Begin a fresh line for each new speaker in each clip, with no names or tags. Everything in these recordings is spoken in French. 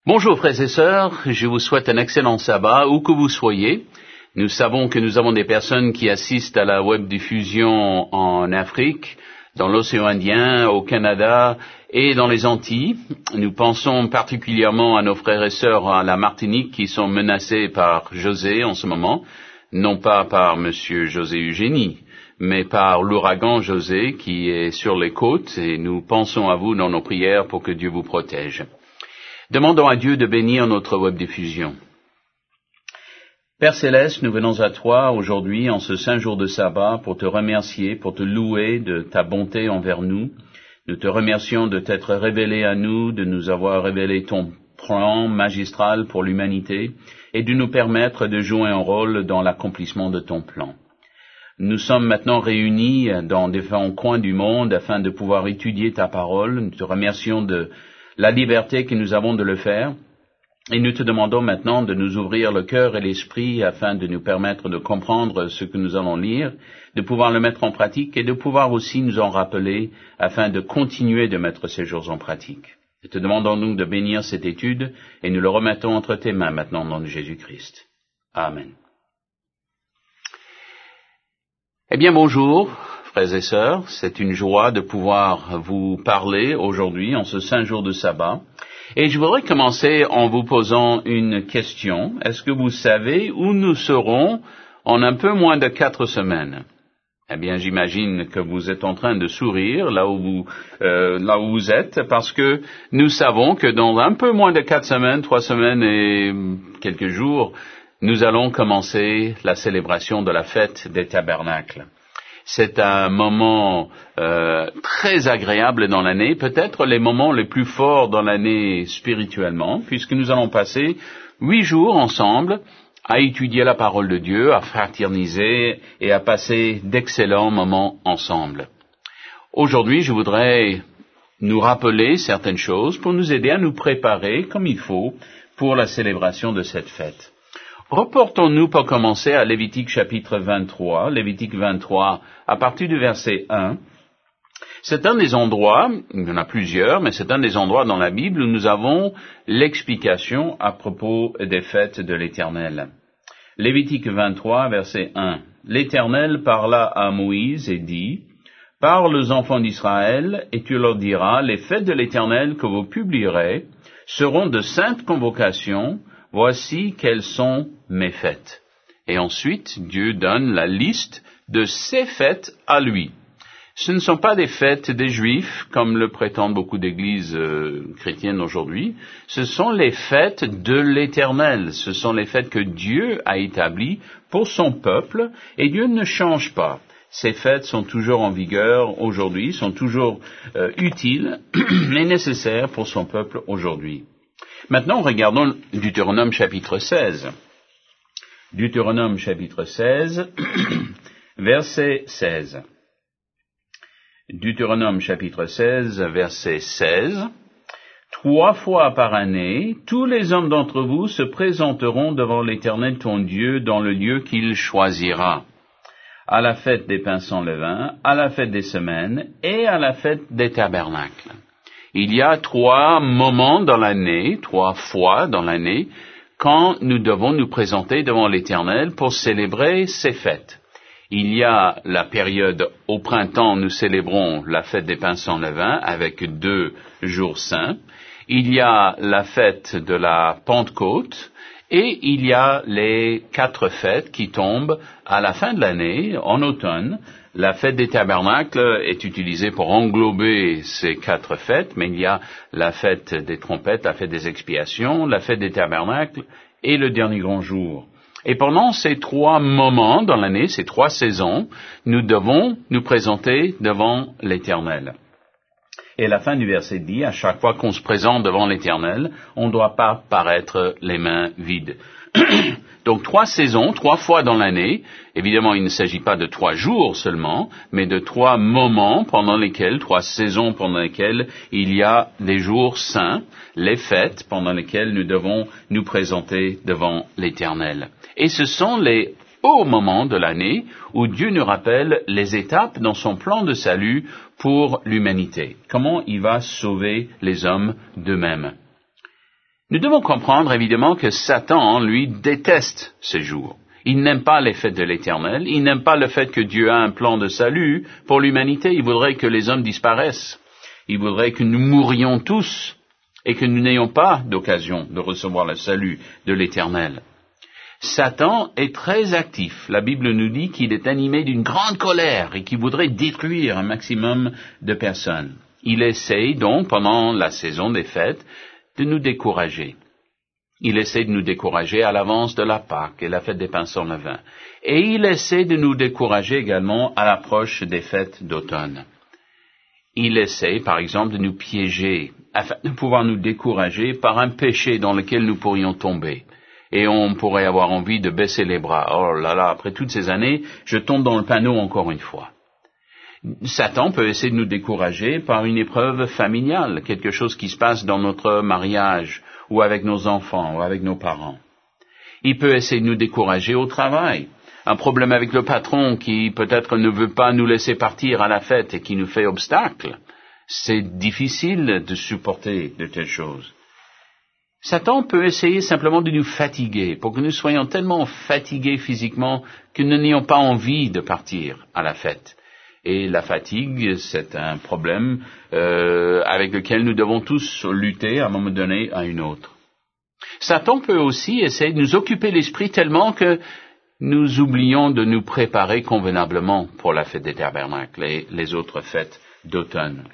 Bonjour frères et sœurs, je vous souhaite un excellent sabbat, où que vous soyez. Nous savons que nous avons des personnes qui assistent à la web diffusion en Afrique, dans l'océan Indien, au Canada et dans les Antilles. Nous pensons particulièrement à nos frères et sœurs à la Martinique qui sont menacés par José en ce moment, non pas par Monsieur José Eugénie, mais par l'ouragan José qui est sur les côtes, et nous pensons à vous dans nos prières pour que Dieu vous protège. Demandons à Dieu de bénir notre web diffusion. Père Céleste, nous venons à toi aujourd'hui en ce saint jour de sabbat pour te remercier, pour te louer de ta bonté envers nous. Nous te remercions de t'être révélé à nous, de nous avoir révélé ton plan magistral pour l'humanité et de nous permettre de jouer un rôle dans l'accomplissement de ton plan. Nous sommes maintenant réunis dans différents coins du monde afin de pouvoir étudier ta parole. Nous te remercions de la liberté que nous avons de le faire, et nous te demandons maintenant de nous ouvrir le cœur et l'esprit afin de nous permettre de comprendre ce que nous allons lire, de pouvoir le mettre en pratique et de pouvoir aussi nous en rappeler afin de continuer de mettre ces choses en pratique. Et te demandons-nous de bénir cette étude et nous le remettons entre tes mains maintenant au nom de Jésus-Christ. Amen. Eh bien, bonjour, frères et sœurs, c'est une joie de pouvoir vous parler aujourd'hui en ce saint jour de sabbat. Et je voudrais commencer en vous posant une question. Est-ce que vous savez où nous serons en un peu moins de 4 semaines? Eh bien, j'imagine que vous êtes en train de sourire là où vous êtes, parce que nous savons que dans un peu moins de 4 semaines, 3 semaines et quelques jours, nous allons commencer la célébration de la fête des tabernacles. C'est un moment très agréable dans l'année, peut-être les moments les plus forts dans l'année spirituellement, puisque nous allons passer 8 jours ensemble à étudier la parole de Dieu, à fraterniser et à passer d'excellents moments ensemble. Aujourd'hui, je voudrais nous rappeler certaines choses pour nous aider à nous préparer comme il faut pour la célébration de cette fête. Reportons-nous pour commencer à Lévitique chapitre 23, Lévitique 23 à partir du verset 1. C'est un des endroits, il y en a plusieurs, mais c'est un des endroits dans la Bible où nous avons l'explication à propos des fêtes de l'Éternel. Lévitique 23, verset 1. L'Éternel parla à Moïse et dit, « Parle aux enfants d'Israël, et tu leur diras, les fêtes de l'Éternel que vous publierez seront de saintes convocations. Voici quelles sont mes fêtes. » Et ensuite, Dieu donne la liste de ses fêtes à lui. Ce ne sont pas des fêtes des Juifs, comme le prétendent beaucoup d'églises chrétiennes aujourd'hui. Ce sont les fêtes de l'Éternel. Ce sont les fêtes que Dieu a établies pour son peuple, et Dieu ne change pas. Ces fêtes sont toujours en vigueur aujourd'hui, sont toujours utiles et nécessaires pour son peuple aujourd'hui. Maintenant, regardons Deutéronome chapitre 16. Deutéronome chapitre 16, verset 16. Deutéronome chapitre 16, verset 16. « 3 fois par année, tous les hommes d'entre vous se présenteront devant l'Éternel ton Dieu dans le lieu qu'il choisira, à la fête des pains sans levain, à la fête des semaines et à la fête des tabernacles. » Il y a 3 moments dans l'année, 3 fois dans l'année, quand nous devons nous présenter devant l'Éternel pour célébrer ces fêtes. Il y a la période au printemps, nous célébrons la fête des pains sans levain avec 2 jours saints. Il y a la fête de la Pentecôte et il y a les 4 fêtes qui tombent à la fin de l'année, en automne. La fête des tabernacles est utilisée pour englober ces 4 fêtes, mais il y a la fête des trompettes, la fête des expiations, la fête des tabernacles et le dernier grand jour. Et pendant ces 3 moments dans l'année, ces 3 saisons, nous devons nous présenter devant l'Éternel. Et la fin du verset dit, à chaque fois qu'on se présente devant l'Éternel, on ne doit pas paraître les mains vides. Donc 3 saisons, 3 fois dans l'année. Évidemment, il ne s'agit pas de 3 jours seulement, mais de 3 moments pendant lesquels, 3 saisons pendant lesquelles il y a des jours saints, les fêtes pendant lesquelles nous devons nous présenter devant l'Éternel. Et ce sont les hauts moments de l'année où Dieu nous rappelle les étapes dans son plan de salut pour l'humanité. Comment il va sauver les hommes d'eux-mêmes. Nous devons comprendre évidemment que Satan, lui, déteste ces jours. Il n'aime pas les fêtes de l'Éternel, il n'aime pas le fait que Dieu a un plan de salut pour l'humanité. Il voudrait que les hommes disparaissent. Il voudrait que nous mourions tous et que nous n'ayons pas d'occasion de recevoir le salut de l'Éternel. Satan est très actif. La Bible nous dit qu'il est animé d'une grande colère et qu'il voudrait détruire un maximum de personnes. Il essaye donc, pendant la saison des fêtes, de nous décourager. Il essaie de nous décourager à l'avance de la Pâque et la fête des pains sans levain. Et il essaie de nous décourager également à l'approche des fêtes d'automne. Il essaie, par exemple, de nous piéger afin de pouvoir nous décourager par un péché dans lequel nous pourrions tomber. Et on pourrait avoir envie de baisser les bras. Oh là là, après toutes ces années, je tombe dans le panneau encore une fois. Satan peut essayer de nous décourager par une épreuve familiale, quelque chose qui se passe dans notre mariage, ou avec nos enfants, ou avec nos parents. Il peut essayer de nous décourager au travail. Un problème avec le patron qui peut-être ne veut pas nous laisser partir à la fête et qui nous fait obstacle. C'est difficile de supporter de telles choses. Satan peut essayer simplement de nous fatiguer, pour que nous soyons tellement fatigués physiquement que nous n'ayons pas envie de partir à la fête. Et la fatigue, c'est un problème avec lequel nous devons tous lutter à un moment donné à une autre. Satan peut aussi essayer de nous occuper l'esprit tellement que nous oublions de nous préparer convenablement pour la fête des tabernacles et les autres fêtes d'automne.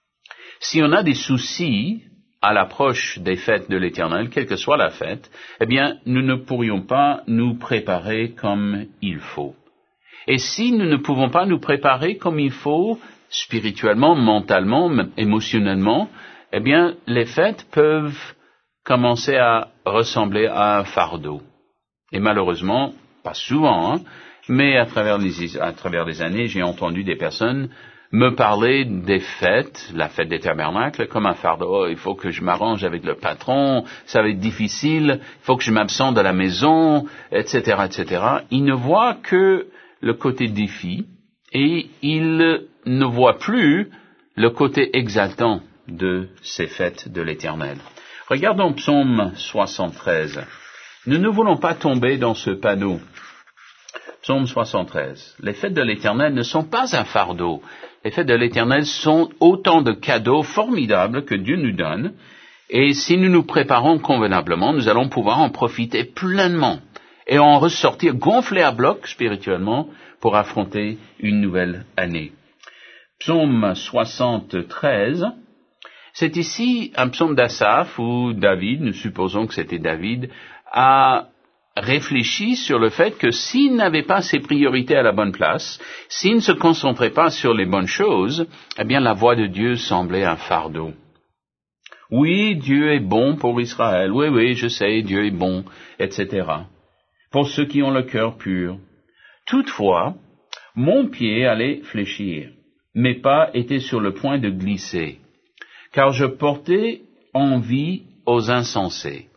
Si on a des soucis à l'approche des fêtes de l'Éternel, quelle que soit la fête, eh bien, nous ne pourrions pas nous préparer comme il faut. Et si nous ne pouvons pas nous préparer comme il faut, spirituellement, mentalement, émotionnellement, eh bien, les fêtes peuvent commencer à ressembler à un fardeau. Et malheureusement, pas souvent, mais à travers les années, j'ai entendu des personnes me parler des fêtes, la fête des tabernacles, comme un fardeau. Oh, il faut que je m'arrange avec le patron, ça va être difficile, il faut que je m'absente de la maison, etc., etc. Ils ne voient que le côté défi et ils ne voient plus le côté exaltant de ces fêtes de l'Éternel. Regardons Psaume 73. Nous ne voulons pas tomber dans ce panneau. Psaume 73. Les fêtes de l'Éternel ne sont pas un fardeau. Les fêtes de l'Éternel sont autant de cadeaux formidables que Dieu nous donne. Et si nous nous préparons convenablement, nous allons pouvoir en profiter pleinement et en ressortir gonflés à bloc spirituellement pour affronter une nouvelle année. Psaume 73. C'est ici un psaume d'Asaph où David, nous supposons que c'était David, a réfléchi sur le fait que s'il n'avait pas ses priorités à la bonne place, s'il ne se concentrait pas sur les bonnes choses, eh bien la voix de Dieu semblait un fardeau. Oui, Dieu est bon pour Israël. Oui, je sais, Dieu est bon, etc. Pour ceux qui ont le cœur pur. Toutefois, mon pied allait fléchir. Mes pas étaient sur le point de glisser, car je portais envie aux insensés.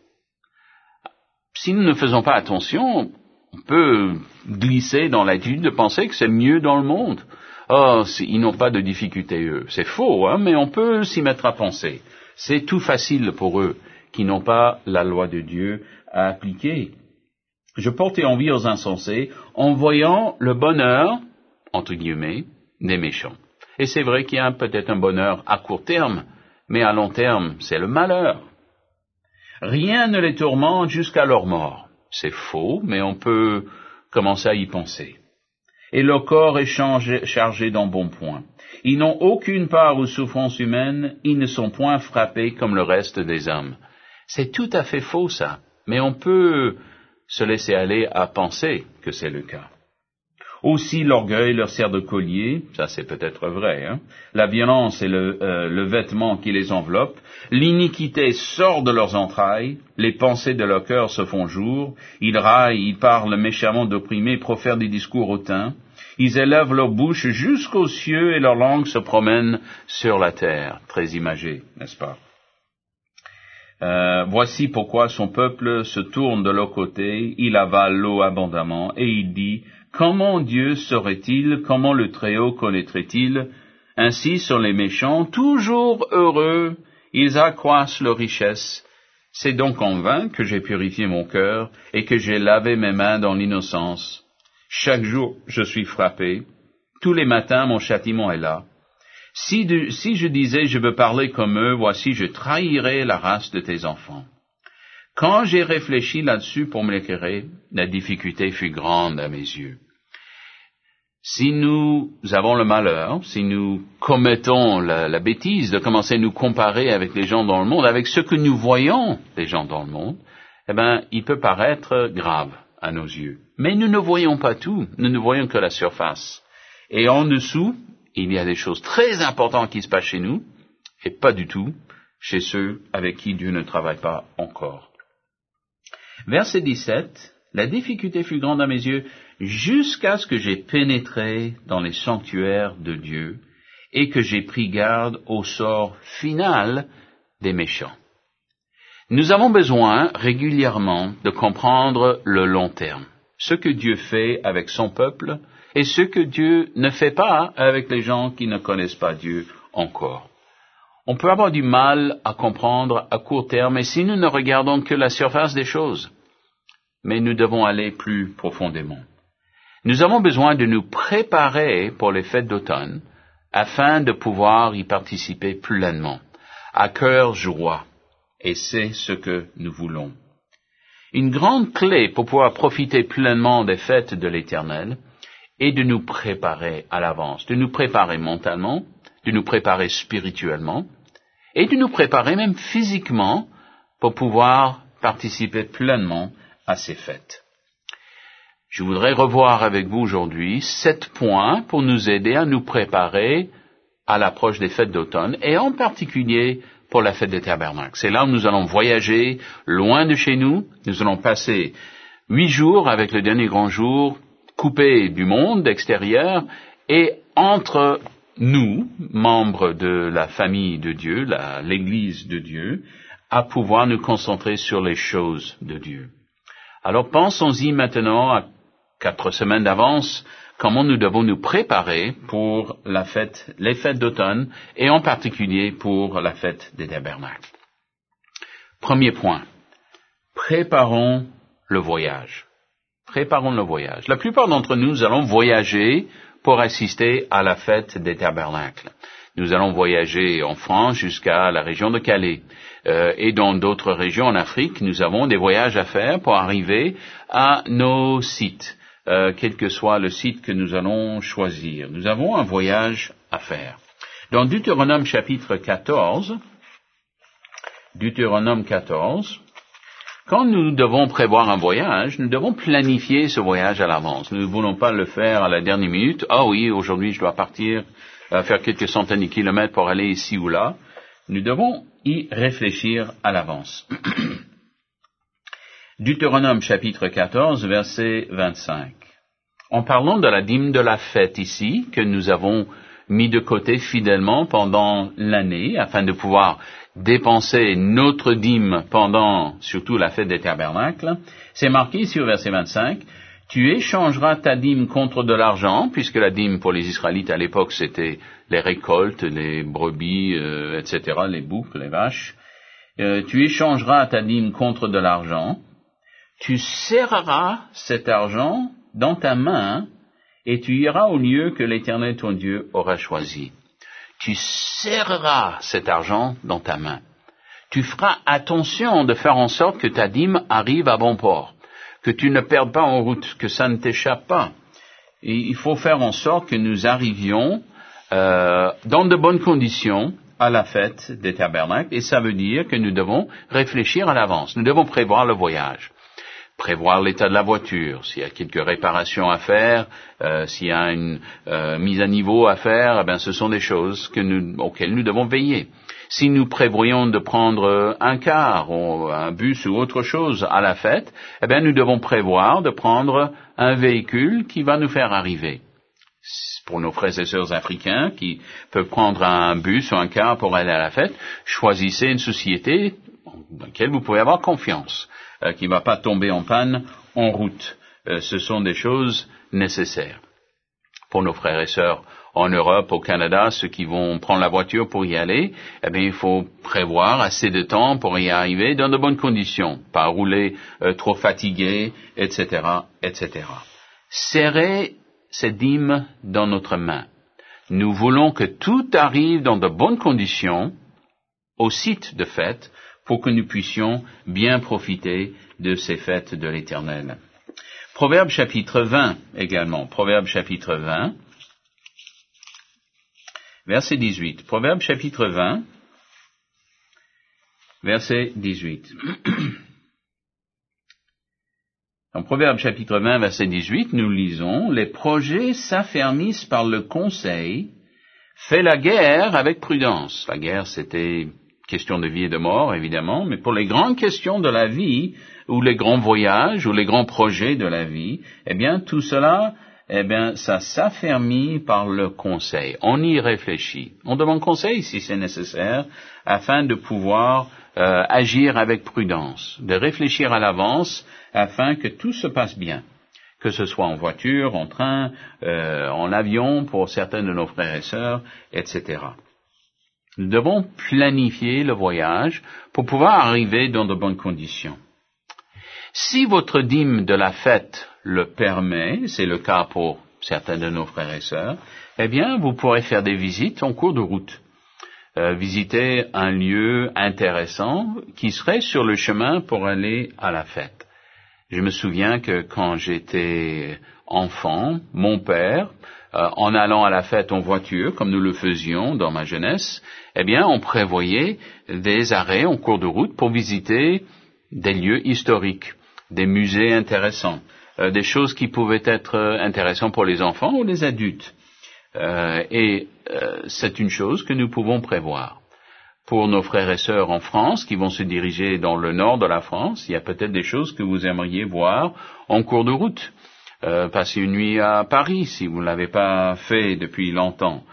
Si nous ne faisons pas attention, on peut glisser dans l'attitude de penser que c'est mieux dans le monde. Oh, ils n'ont pas de difficultés, eux. C'est faux, mais on peut s'y mettre à penser. C'est tout facile pour eux, qui n'ont pas la loi de Dieu à appliquer. Je portais envie aux insensés en voyant le bonheur, entre guillemets, des méchants. Et c'est vrai qu'il y a peut-être un bonheur à court terme, mais à long terme, c'est le malheur. Rien ne les tourmente jusqu'à leur mort. C'est faux, mais on peut commencer à y penser. Et leur corps est chargé d'embonpoint. Ils n'ont aucune part aux souffrances humaines, ils ne sont point frappés comme le reste des hommes. C'est tout à fait faux, ça, mais on peut se laisser aller à penser que c'est le cas. Aussi l'orgueil leur sert de collier, ça c'est peut-être vrai, la violence est le vêtement qui les enveloppe, l'iniquité sort de leurs entrailles, les pensées de leur cœur se font jour, ils raillent, ils parlent méchamment d'opprimés, profèrent des discours hautains, ils élèvent leur bouche jusqu'aux cieux et leur langue se promène sur la terre. Très imagé, n'est-ce pas? Voici pourquoi son peuple se tourne de leur côté, il avale l'eau abondamment, et il dit, comment Dieu saurait-il, comment le Très-Haut connaîtrait-il? Ainsi sont les méchants, toujours heureux, ils accroissent leur richesse, C'est donc en vain que j'ai purifié mon cœur et que j'ai lavé mes mains dans l'innocence. Chaque jour, je suis frappé. Tous les matins, mon châtiment est là. Si je disais, je veux parler comme eux, voici, je trahirais la race de tes enfants. Quand j'ai réfléchi là-dessus pour me l'éclairer, la difficulté fut grande à mes yeux. Si nous avons le malheur, si nous commettons la bêtise de commencer à nous comparer avec les gens dans le monde, avec ce que nous voyons des gens dans le monde, eh bien, il peut paraître grave à nos yeux. Mais nous ne voyons pas tout, nous ne voyons que la surface. Et en dessous, il y a des choses très importantes qui se passent chez nous, et pas du tout chez ceux avec qui Dieu ne travaille pas encore. Verset 17, la difficulté fut grande à mes yeux, jusqu'à ce que j'ai pénétré dans les sanctuaires de Dieu et que j'ai pris garde au sort final des méchants. Nous avons besoin régulièrement de comprendre le long terme, ce que Dieu fait avec son peuple et ce que Dieu ne fait pas avec les gens qui ne connaissent pas Dieu encore. On peut avoir du mal à comprendre à court terme et si nous ne regardons que la surface des choses, mais nous devons aller plus profondément. Nous avons besoin de nous préparer pour les fêtes d'automne afin de pouvoir y participer pleinement, à cœur joie, et c'est ce que nous voulons. Une grande clé pour pouvoir profiter pleinement des fêtes de l'Éternel est de nous préparer à l'avance, de nous préparer mentalement, de nous préparer spirituellement, et de nous préparer même physiquement pour pouvoir participer pleinement à ces fêtes. Je voudrais revoir avec vous aujourd'hui 7 points pour nous aider à nous préparer à l'approche des fêtes d'automne et en particulier pour la fête des tabernacles. C'est là où nous allons voyager loin de chez nous. Nous allons passer 8 jours avec le dernier grand jour, coupés du monde extérieur et entre nous, membres de la famille de Dieu, l'Église de Dieu, à pouvoir nous concentrer sur les choses de Dieu. Alors pensons-y maintenant à 4 semaines d'avance, comment nous devons nous préparer pour les fêtes d'automne et en particulier pour la fête des tabernacles. Premier point, préparons le voyage. Préparons le voyage. La plupart d'entre nous allons voyager pour assister à la fête des tabernacles. Nous allons voyager en France jusqu'à la région de Calais. Et dans d'autres régions en Afrique, nous avons des voyages à faire pour arriver à nos sites, quel que soit le site que nous allons choisir. Nous avons un voyage à faire. Dans Deutéronome chapitre 14, quand nous devons prévoir un voyage, nous devons planifier ce voyage à l'avance. Nous ne voulons pas le faire à la dernière minute. Ah oui, aujourd'hui je dois partir, faire quelques centaines de kilomètres pour aller ici ou là. Nous devons y réfléchir à l'avance. Deutéronome chapitre 14, verset 25. En parlant de la dîme de la fête ici, que nous avons mis de côté fidèlement pendant l'année, afin de pouvoir dépenser notre dîme pendant surtout la fête des tabernacles, c'est marqué sur verset 25, « Tu échangeras ta dîme contre de l'argent », puisque la dîme pour les Israélites à l'époque c'était les récoltes, les brebis, etc., les boucs, les vaches. « Tu échangeras ta dîme contre de l'argent, tu serreras cet argent dans ta main et tu iras au lieu que l'Éternel ton Dieu aura choisi. » Tu serreras cet argent dans ta main. Tu feras attention de faire en sorte que ta dîme arrive à bon port, que tu ne perdes pas en route, que ça ne t'échappe pas. Et il faut faire en sorte que nous arrivions dans de bonnes conditions à la fête des tabernacles, et ça veut dire que nous devons réfléchir à l'avance. Nous devons prévoir le voyage. Prévoir l'état de la voiture, s'il y a quelques réparations à faire, s'il y a une mise à niveau à faire, eh bien, ce sont des choses auxquelles nous devons veiller. Si nous prévoyons de prendre un car ou un bus ou autre chose à la fête, eh bien, nous devons prévoir de prendre un véhicule qui va nous faire arriver. Pour nos frères et sœurs africains qui peuvent prendre un bus ou un car pour aller à la fête, choisissez une société dans laquelle vous pouvez avoir confiance, qui ne va pas tomber en panne en route. Ce sont des choses nécessaires. Pour nos frères et sœurs en Europe, au Canada, ceux qui vont prendre la voiture pour y aller, eh bien, il faut prévoir assez de temps pour y arriver dans de bonnes conditions, pas rouler trop fatigué, etc., etc. Serrez cette dîme dans notre main. Nous voulons que tout arrive dans de bonnes conditions au site de fête pour que nous puissions bien profiter de ces fêtes de l'Éternel. Proverbe chapitre 20 également. Proverbe chapitre 20, verset 18. Proverbe chapitre 20, verset 18. En Proverbe chapitre 20, verset 18, nous lisons « Les projets s'affermissent par le conseil, fais la guerre avec prudence. » La guerre, c'était question de vie et de mort, évidemment, mais pour les grandes questions de la vie, ou les grands voyages, ou les grands projets de la vie, eh bien, tout cela, eh bien, ça s'affermit par le conseil. On y réfléchit. On demande conseil si c'est nécessaire, afin de pouvoir agir avec prudence, de réfléchir à l'avance, afin que tout se passe bien, que ce soit en voiture, en train, en avion, pour certains de nos frères et sœurs, etc. Nous devons planifier le voyage pour pouvoir arriver dans de bonnes conditions. Si votre dîme de la fête le permet, c'est le cas pour certains de nos frères et sœurs, eh bien, vous pourrez faire des visites en cours de route. Visiter un lieu intéressant qui serait sur le chemin pour aller à la fête. Je me souviens que quand j'étais enfant, mon père, en allant à la fête en voiture, comme nous le faisions dans ma jeunesse, eh bien, on prévoyait des arrêts en cours de route pour visiter des lieux historiques, des musées intéressants, des choses qui pouvaient être intéressantes pour les enfants ou les adultes. C'est une chose que nous pouvons prévoir. Pour nos frères et sœurs en France qui vont se diriger dans le nord de la France, il y a peut-être des choses que vous aimeriez voir en cours de route. Passer une nuit à Paris si vous ne l'avez pas fait depuis longtemps.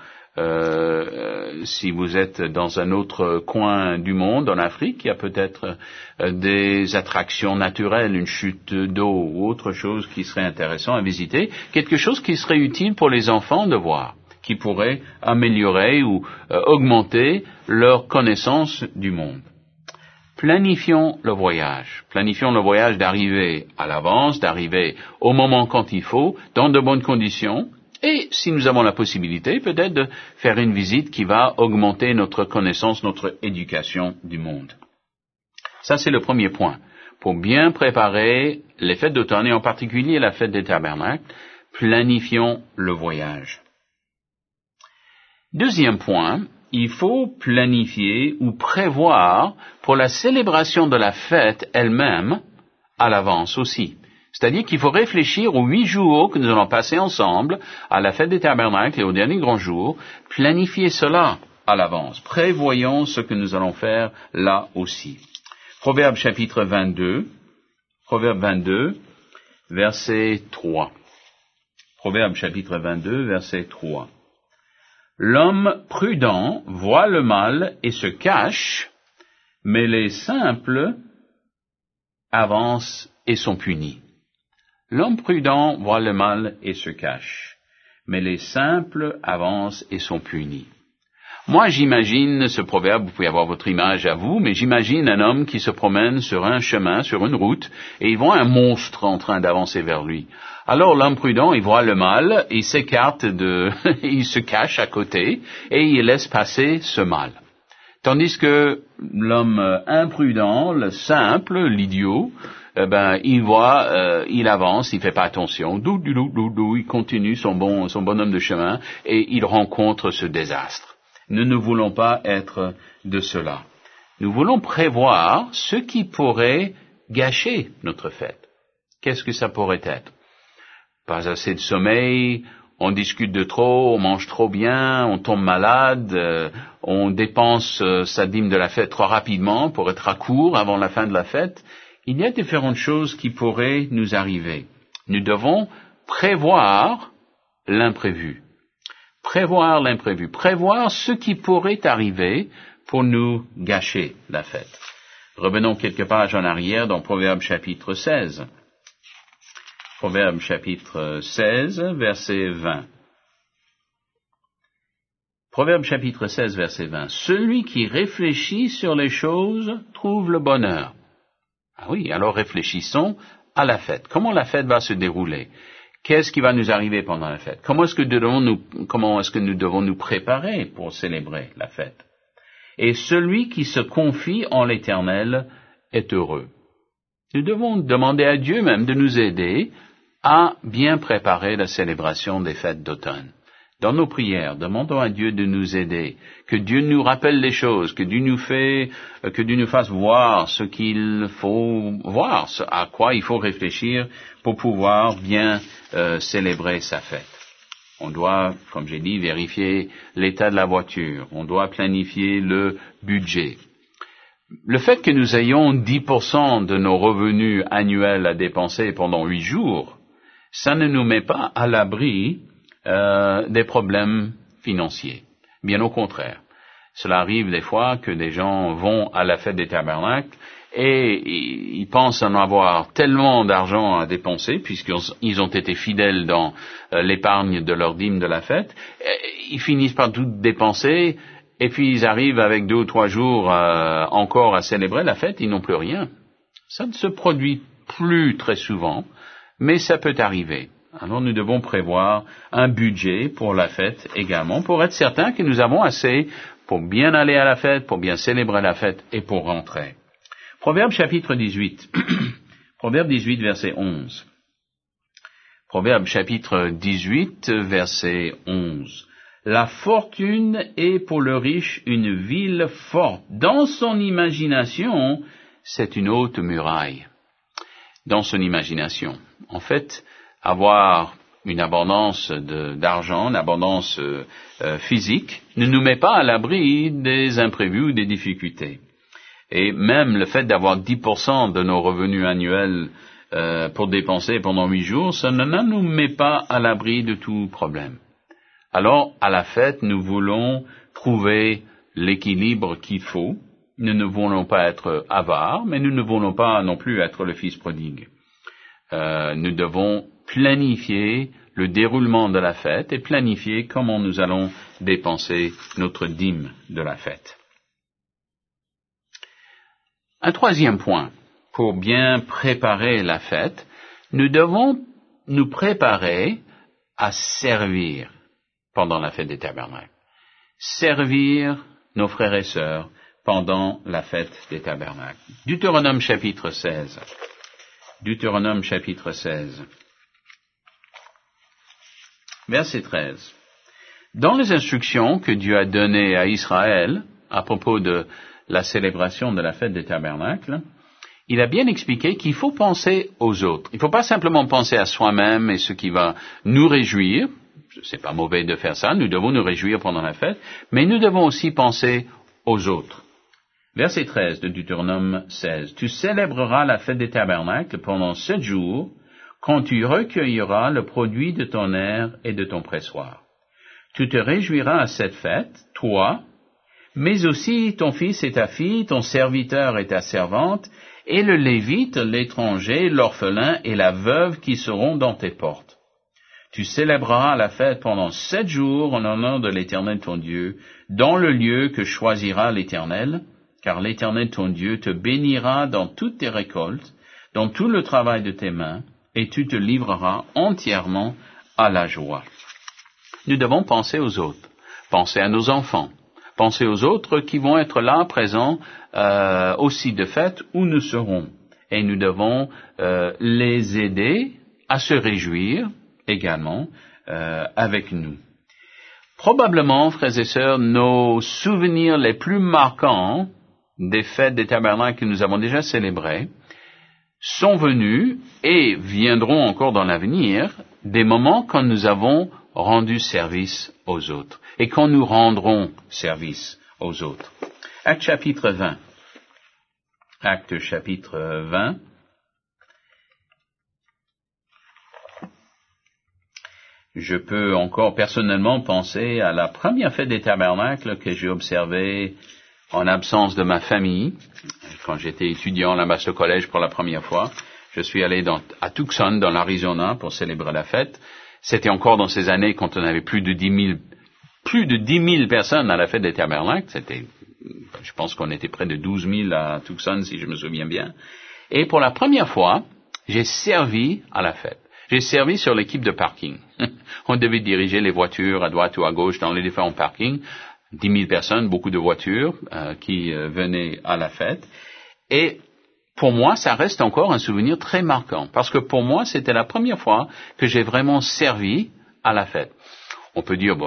Si vous êtes dans un autre coin du monde, en Afrique, il y a peut-être des attractions naturelles, une chute d'eau ou autre chose qui serait intéressant à visiter, quelque chose qui serait utile pour les enfants de voir, qui pourrait améliorer ou augmenter leur connaissance du monde. Planifions le voyage. Planifions le voyage d'arriver à l'avance, d'arriver au moment quand il faut, dans de bonnes conditions, et si nous avons la possibilité, peut-être de faire une visite qui va augmenter notre connaissance, notre éducation du monde. Ça, c'est le premier point. Pour bien préparer les fêtes d'automne, et en particulier la fête des tabernacles, planifions le voyage. Deuxième point, il faut planifier ou prévoir pour la célébration de la fête elle-même à l'avance aussi. C'est-à-dire qu'il faut réfléchir aux 8 jours que nous allons passer ensemble à la fête des tabernacles et au dernier grand jour, planifier cela à l'avance. Prévoyons ce que nous allons faire là aussi. Proverbe chapitre 22, verset 3. Proverbe chapitre 22, verset 3. L'homme prudent voit le mal et se cache, mais les simples avancent et sont punis. L'homme prudent voit le mal et se cache, mais les simples avancent et sont punis. Moi, j'imagine ce proverbe, vous pouvez avoir votre image à vous, mais j'imagine un homme qui se promène sur un chemin, sur une route, et il voit un monstre en train d'avancer vers lui. Alors l'homme prudent, il voit le mal, il s'écarte il se cache à côté, et il laisse passer ce mal. Tandis que l'homme imprudent, le simple, l'idiot, il avance, il fait pas attention, il continue son bonhomme de chemin, et il rencontre ce désastre. Nous ne voulons pas être de cela. Nous voulons prévoir ce qui pourrait gâcher notre fête. Qu'est-ce que ça pourrait être? Pas assez de sommeil, on discute de trop, on mange trop bien, on tombe malade, on dépense sa dîme de la fête trop rapidement pour être à court avant la fin de la fête. Il y a différentes choses qui pourraient nous arriver. Nous devons prévoir l'imprévu. Prévoir l'imprévu, prévoir ce qui pourrait arriver pour nous gâcher la fête. Revenons quelques pages en arrière dans Proverbe chapitre 16. Proverbe chapitre 16, verset 20. Proverbe chapitre 16, verset 20. Celui qui réfléchit sur les choses trouve le bonheur. Ah oui, alors réfléchissons à la fête. Comment la fête va se dérouler? Qu'est-ce qui va nous arriver pendant la fête? Comment est-ce que nous devons nous préparer pour célébrer la fête? Et celui qui se confie en l'Éternel est heureux. Nous devons demander à Dieu même de nous aider à bien préparer la célébration des fêtes d'automne. Dans nos prières, demandons à Dieu de nous aider, que Dieu nous rappelle les choses, que Dieu nous fasse voir ce qu'il faut voir, à quoi il faut réfléchir pour pouvoir bien célébrer sa fête. On doit, comme j'ai dit, vérifier l'état de la voiture, on doit planifier le budget. Le fait que nous ayons 10% de nos revenus annuels à dépenser pendant 8 jours, ça ne nous met pas à l'abri des problèmes financiers. Bien au contraire. Cela arrive des fois que des gens vont à la fête des tabernacles et ils pensent en avoir tellement d'argent à dépenser puisqu'ils ont été fidèles dans l'épargne de leur dîme de la fête. Ils finissent par tout dépenser et puis ils arrivent avec 2 ou 3 jours encore à célébrer la fête, ils n'ont plus rien. Ça ne se produit plus très souvent, mais ça peut arriver. Alors nous devons prévoir un budget pour la fête également, pour être certain que nous avons assez pour bien aller à la fête, pour bien célébrer la fête et pour rentrer. Proverbe chapitre 18. Proverbe 18, verset 11. Proverbe chapitre 18, verset 11. La fortune est pour le riche une ville forte. Dans son imagination, c'est une haute muraille. Dans son imagination. En fait, avoir une abondance d'argent, une abondance physique, ne nous met pas à l'abri des imprévus ou des difficultés. Et même le fait d'avoir 10% de nos revenus annuels pour dépenser pendant 8 jours, ça ne nous met pas à l'abri de tout problème. Alors, à la fête, nous voulons trouver l'équilibre qu'il faut. Nous ne voulons pas être avares, mais nous ne voulons pas non plus être le fils prodigue. Nous devons planifier le déroulement de la fête et planifier comment nous allons dépenser notre dîme de la fête. Un troisième point, pour bien préparer la fête, nous devons nous préparer à servir pendant la fête des tabernacles. Servir nos frères et sœurs pendant la fête des tabernacles. Deutéronome chapitre 16. Deutéronome chapitre 16. Verset 13. Dans les instructions que Dieu a données à Israël à propos de la célébration de la fête des tabernacles, il a bien expliqué qu'il faut penser aux autres. Il ne faut pas simplement penser à soi-même et ce qui va nous réjouir. C'est pas mauvais de faire ça, nous devons nous réjouir pendant la fête, mais nous devons aussi penser aux autres. Verset 13 de Deutéronome 16. Tu célébreras la fête des tabernacles pendant 7 jours, quand tu recueilleras le produit de ton aire et de ton pressoir. Tu te réjouiras à cette fête, toi, mais aussi ton fils et ta fille, ton serviteur et ta servante, et le lévite, l'étranger, l'orphelin et la veuve qui seront dans tes portes. Tu célébreras la fête pendant 7 jours en l'honneur de l'Éternel ton Dieu, dans le lieu que choisira l'Éternel, car l'Éternel ton Dieu te bénira dans toutes tes récoltes, dans tout le travail de tes mains, et tu te livreras entièrement à la joie. Nous devons penser aux autres, penser à nos enfants, penser aux autres qui vont être là, présents, aussi de fête où nous serons. Et nous devons les aider à se réjouir également avec nous. Probablement, frères et sœurs, nos souvenirs les plus marquants des fêtes des tabernacles que nous avons déjà célébrées sont venus et viendront encore dans l'avenir des moments quand nous avons rendu service aux autres et quand nous rendrons service aux autres. Acte chapitre 20. Acte chapitre 20. Je peux encore personnellement penser à la première fête des tabernacles que j'ai observée en absence de ma famille. Quand j'étais étudiant là-bas au collège pour la première fois, je suis allé à Tucson, dans l'Arizona, pour célébrer la fête. C'était encore dans ces années quand on avait plus de 10 000 plus de 10 000 personnes à la fête des Tabernacles. Je pense qu'on était près de 12 000 à Tucson, si je me souviens bien. Et pour la première fois, j'ai servi à la fête. J'ai servi sur l'équipe de parking. On devait diriger les voitures à droite ou à gauche dans les différents parkings. 10 000 personnes, beaucoup de voitures qui venaient à la fête. Et pour moi, ça reste encore un souvenir très marquant. Parce que pour moi, c'était la première fois que j'ai vraiment servi à la fête. On peut dire,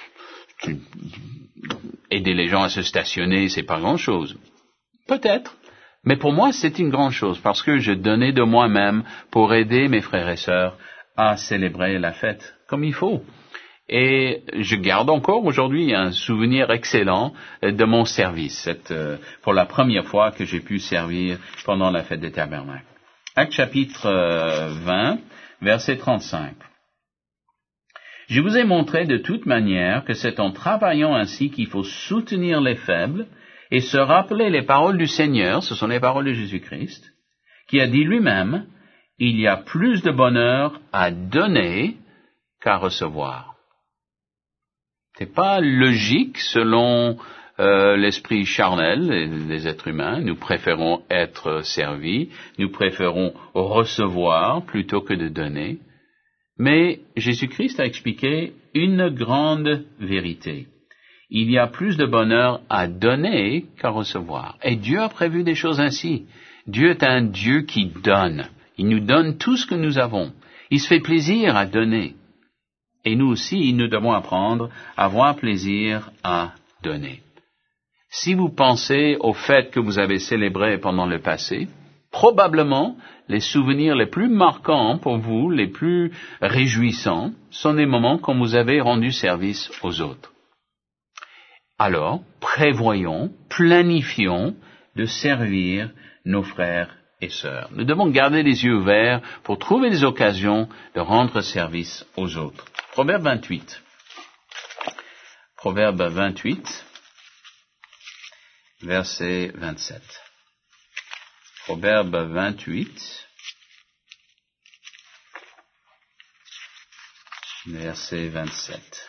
aider les gens à se stationner, c'est pas grand-chose. Peut-être. Mais pour moi, c'est une grande chose parce que je donnais de moi-même pour aider mes frères et sœurs à célébrer la fête comme il faut. Et je garde encore aujourd'hui un souvenir excellent de mon service, pour la première fois que j'ai pu servir pendant la fête des Tabernacles. Actes chapitre 20, verset 35. Je vous ai montré de toute manière que c'est en travaillant ainsi qu'il faut soutenir les faibles et se rappeler les paroles du Seigneur, ce sont les paroles de Jésus-Christ, qui a dit lui-même, il y a plus de bonheur à donner qu'à recevoir. C'est pas logique selon l'esprit charnel des êtres humains. Nous préférons être servis, nous préférons recevoir plutôt que de donner. Mais Jésus-Christ a expliqué une grande vérité. Il y a plus de bonheur à donner qu'à recevoir. Et Dieu a prévu des choses ainsi. Dieu est un Dieu qui donne. Il nous donne tout ce que nous avons. Il se fait plaisir à donner. Et nous aussi, nous devons apprendre à avoir plaisir à donner. Si vous pensez aux fêtes que vous avez célébrées pendant le passé, probablement les souvenirs les plus marquants pour vous, les plus réjouissants, sont les moments quand vous avez rendu service aux autres. Alors, prévoyons, planifions de servir nos frères et sœurs. Nous devons garder les yeux ouverts pour trouver des occasions de rendre service aux autres. Proverbe 28. Proverbe 28, verset 27. Proverbe 28, verset 27.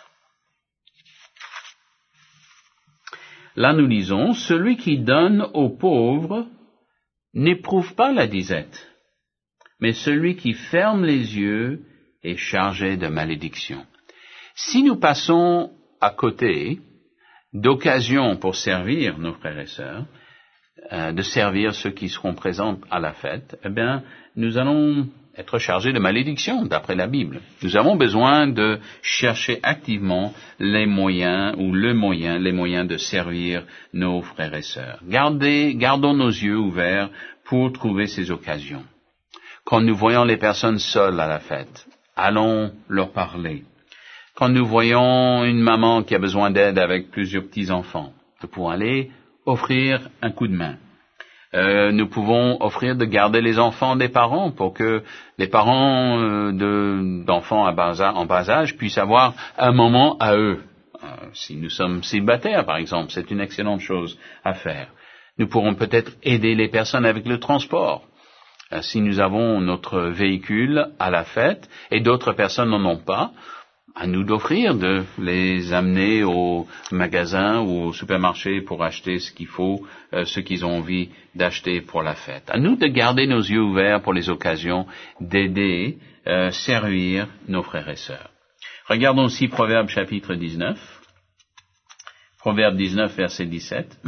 Là nous lisons, celui qui donne aux pauvres n'éprouve pas la disette, mais celui qui ferme les yeux est chargé de malédiction. Si nous passons à côté d'occasions pour servir nos frères et sœurs, de servir ceux qui seront présents à la fête, eh bien, nous allons être chargés de malédiction, d'après la Bible. Nous avons besoin de chercher activement les moyens de servir nos frères et sœurs. Gardons nos yeux ouverts pour trouver ces occasions. Quand nous voyons les personnes seules à la fête, allons leur parler. Quand nous voyons une maman qui a besoin d'aide avec plusieurs petits-enfants, nous pouvons aller offrir un coup de main. Nous pouvons offrir de garder les enfants des parents pour que les parents d'enfants en bas âge puissent avoir un moment à eux. Si nous sommes célibataires, par exemple, c'est une excellente chose à faire. Nous pourrons peut-être aider les personnes avec le transport. Si nous avons notre véhicule à la fête et d'autres personnes n'en ont pas, à nous d'offrir de les amener au magasin ou au supermarché pour acheter ce qu'il faut, ce qu'ils ont envie d'acheter pour la fête. À nous de garder nos yeux ouverts pour les occasions d'aider, servir nos frères et sœurs. Regardons aussi Proverbe chapitre 19. Proverbe 19, verset 17.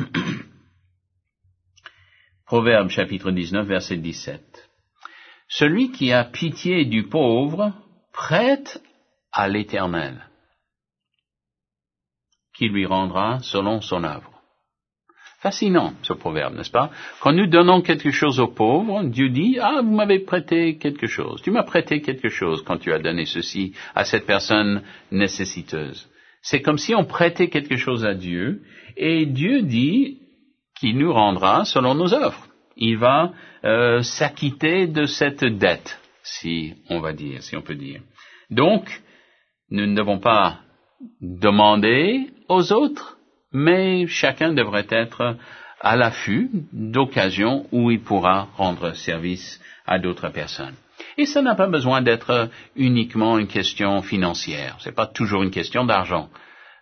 Proverbe chapitre 19, verset 17. Celui qui a pitié du pauvre prête à l'Éternel, qui lui rendra selon son œuvre. Fascinant, ce proverbe, n'est-ce pas? Quand nous donnons quelque chose aux pauvres, Dieu dit, vous m'avez prêté quelque chose. Tu m'as prêté quelque chose quand tu as donné ceci à cette personne nécessiteuse. C'est comme si on prêtait quelque chose à Dieu, et Dieu dit qu'il nous rendra selon nos œuvres. Il va s'acquitter de cette dette, si on peut dire. Donc, nous ne devons pas demander aux autres, mais chacun devrait être à l'affût d'occasions où il pourra rendre service à d'autres personnes. Et ça n'a pas besoin d'être uniquement une question financière. C'est pas toujours une question d'argent.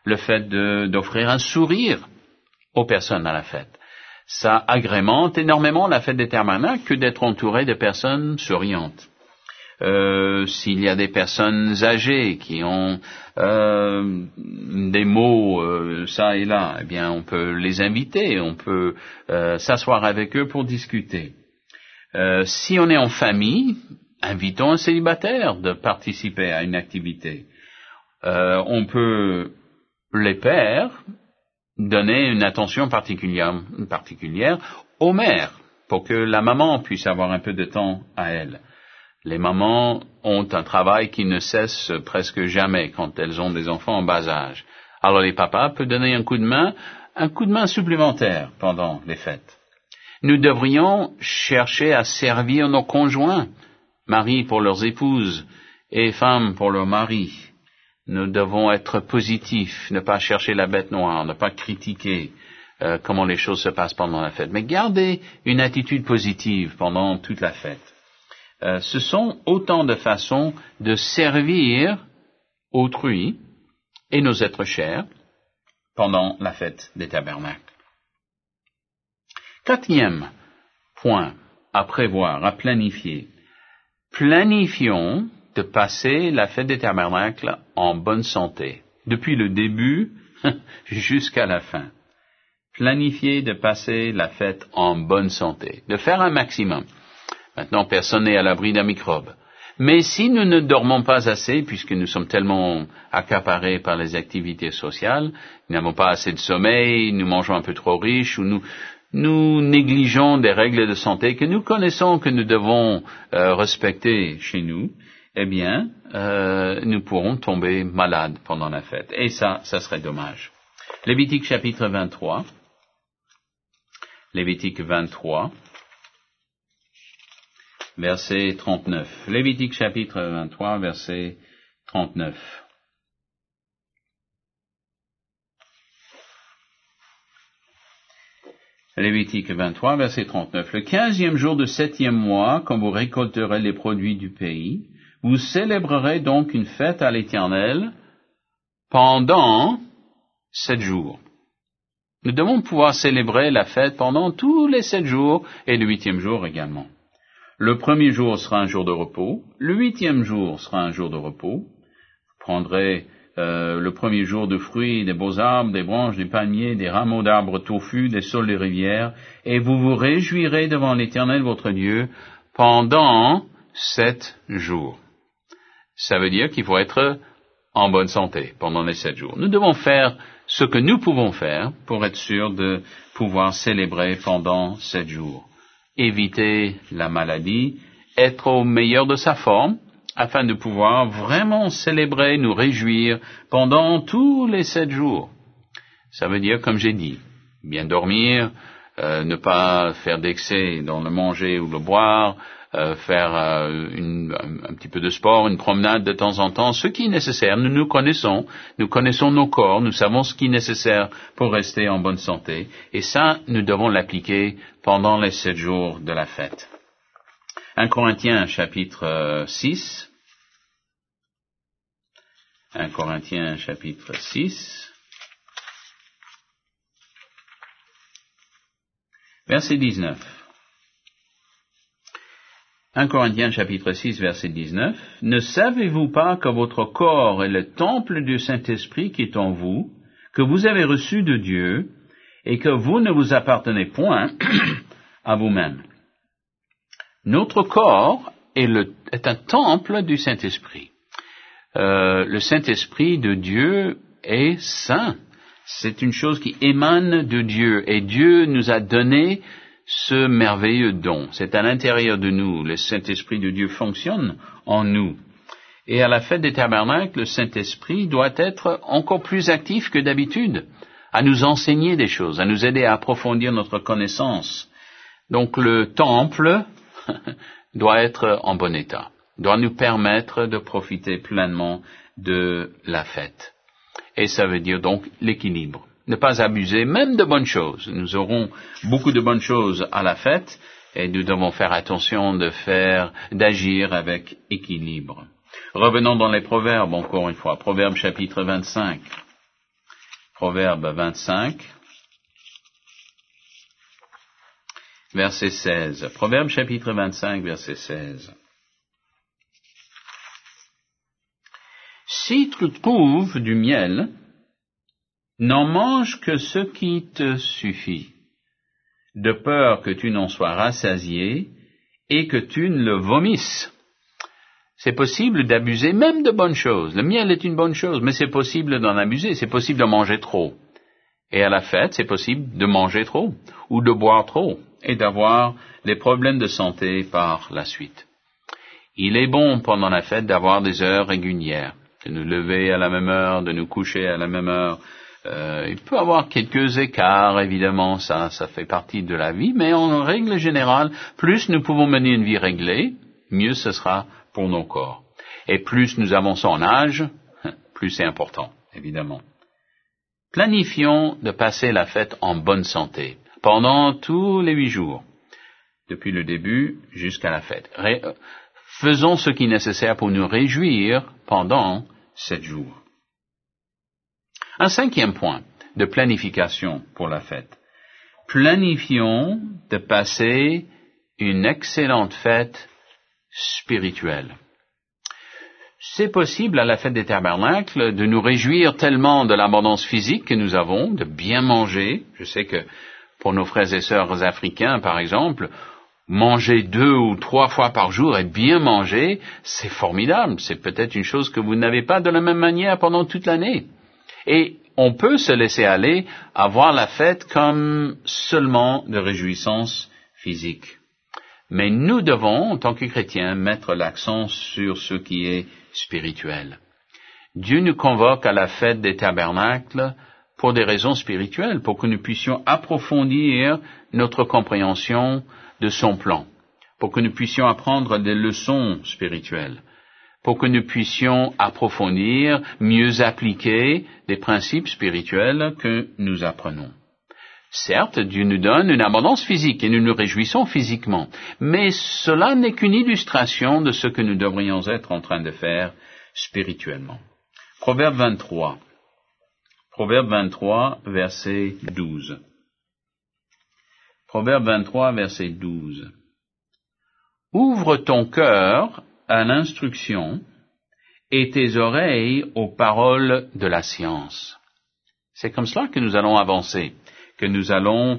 le fait d'offrir un sourire aux personnes à la fête. Ça agrémente énormément la fête des Tabernacles que d'être entouré de personnes souriantes. S'il y a des personnes âgées qui ont des mots ça et là, eh bien on peut les inviter, on peut s'asseoir avec eux pour discuter. Si on est en famille, invitons un célibataire de participer à une activité. On peut, les pères, donner une attention particulière aux mères, pour que la maman puisse avoir un peu de temps à elle. Les mamans ont un travail qui ne cesse presque jamais quand elles ont des enfants en bas âge. Alors les papas peuvent donner un coup de main supplémentaire pendant les fêtes. Nous devrions chercher à servir nos conjoints, maris pour leurs épouses et femmes pour leurs maris. Nous devons être positifs, ne pas chercher la bête noire, ne pas critiquer comment les choses se passent pendant la fête, mais garder une attitude positive pendant toute la fête. Ce sont autant de façons de servir autrui et nos êtres chers pendant la fête des Tabernacles. 4e point à prévoir, à planifier. Planifions de passer la fête des Tabernacles en bonne santé, depuis le début jusqu'à la fin. Planifier de passer la fête en bonne santé, de faire un maximum. Maintenant, personne n'est à l'abri d'un microbe. Mais si nous ne dormons pas assez, puisque nous sommes tellement accaparés par les activités sociales, nous n'avons pas assez de sommeil, nous mangeons un peu trop riche, ou nous négligeons des règles de santé que nous connaissons, que nous devons respecter chez nous, eh bien, nous pourrons tomber malades pendant la fête. Et ça serait dommage. Lévitique chapitre 23. Lévitique 23. Verset 39. Lévitique chapitre 23, verset 39. Lévitique 23, verset 39. Le 15e jour du 7e mois, quand vous récolterez les produits du pays, vous célébrerez donc une fête à l'Éternel pendant 7 jours. Nous devons pouvoir célébrer la fête pendant tous les 7 jours et le 8e jour également. Le 1er jour sera un jour de repos, le 8e jour sera un jour de repos. Vous prendrez le 1er jour de fruits, des beaux arbres, des branches, des palmiers, des rameaux d'arbres touffus, des saules des rivières, et vous vous réjouirez devant l'Éternel votre Dieu pendant 7 jours. Ça veut dire qu'il faut être en bonne santé pendant les 7 jours. Nous devons faire ce que nous pouvons faire pour être sûrs de pouvoir célébrer pendant 7 jours. Éviter la maladie, être au meilleur de sa forme, afin de pouvoir vraiment célébrer, nous réjouir pendant tous les 7 jours. Ça veut dire, comme j'ai dit, bien dormir, ne pas faire d'excès dans le manger ou le boire, faire un petit peu de sport, une promenade de temps en temps, ce qui est nécessaire. Nous connaissons nos corps, nous savons ce qui est nécessaire pour rester en bonne santé. Et ça, nous devons l'appliquer pendant les 7 jours de la fête. 1 Corinthiens chapitre 6. 1 Corinthiens chapitre 6. Verset 19. 1 Corinthiens chapitre 6, verset 19. Ne savez-vous pas que votre corps est le temple du Saint-Esprit qui est en vous, que vous avez reçu de Dieu, et que vous ne vous appartenez point à vous-même? Notre corps est un temple du Saint-Esprit. Le Saint-Esprit de Dieu est saint. C'est une chose qui émane de Dieu, et Dieu nous a donné ce merveilleux don. C'est à l'intérieur de nous. Le Saint-Esprit de Dieu fonctionne en nous. Et à la fête des Tabernacles, le Saint-Esprit doit être encore plus actif que d'habitude, à nous enseigner des choses, à nous aider à approfondir notre connaissance. Donc le temple doit être en bon état, doit nous permettre de profiter pleinement de la fête. Et ça veut dire donc l'équilibre. Ne pas abuser même de bonnes choses. Nous aurons beaucoup de bonnes choses à la fête et nous devons faire attention d'agir avec équilibre. Revenons dans les Proverbes encore une fois. Proverbes chapitre 25. Proverbe 25, verset 16. Proverbe chapitre 25, verset 16. Si tu trouves du miel, n'en mange que ce qui te suffit, de peur que tu n'en sois rassasié et que tu ne le vomisses. C'est possible d'abuser même de bonnes choses. Le miel est une bonne chose, mais c'est possible d'en abuser, c'est possible de manger trop. Et à la fête, c'est possible de manger trop ou de boire trop et d'avoir des problèmes de santé par la suite. Il est bon pendant la fête d'avoir des heures régulières, de nous lever à la même heure, de nous coucher à la même heure. Il peut y avoir quelques écarts, évidemment, ça fait partie de la vie, mais en règle générale, plus nous pouvons mener une vie réglée, mieux ce sera pour nos corps. Et plus nous avançons en âge, plus c'est important, évidemment. Planifions de passer la fête en bonne santé, pendant tous les 8 jours, depuis le début jusqu'à la fête. Faisons ce qui est nécessaire pour nous réjouir pendant 7 jours. Un 5e point de planification pour la fête. Planifions de passer une excellente fête spirituelle. C'est possible à la fête des tabernacles de nous réjouir tellement de l'abondance physique que nous avons, de bien manger. Je sais que pour nos frères et sœurs africains, par exemple, manger 2 ou 3 fois par jour et bien manger, c'est formidable. C'est peut-être une chose que vous n'avez pas de la même manière pendant toute l'année. Et on peut se laisser aller à voir la fête comme seulement de réjouissance physique. Mais nous devons, en tant que chrétiens, mettre l'accent sur ce qui est spirituel. Dieu nous convoque à la fête des tabernacles pour des raisons spirituelles, pour que nous puissions approfondir notre compréhension de son plan, pour que nous puissions apprendre des leçons spirituelles, pour que nous puissions approfondir, mieux appliquer des principes spirituels que nous apprenons. Certes, Dieu nous donne une abondance physique et nous nous réjouissons physiquement, mais cela n'est qu'une illustration de ce que nous devrions être en train de faire spirituellement. Proverbe 23. Proverbe 23, verset 12. Proverbe 23, verset 12. Ouvre ton cœur à l'instruction et tes oreilles aux paroles de la science. C'est comme cela que nous allons avancer, que nous allons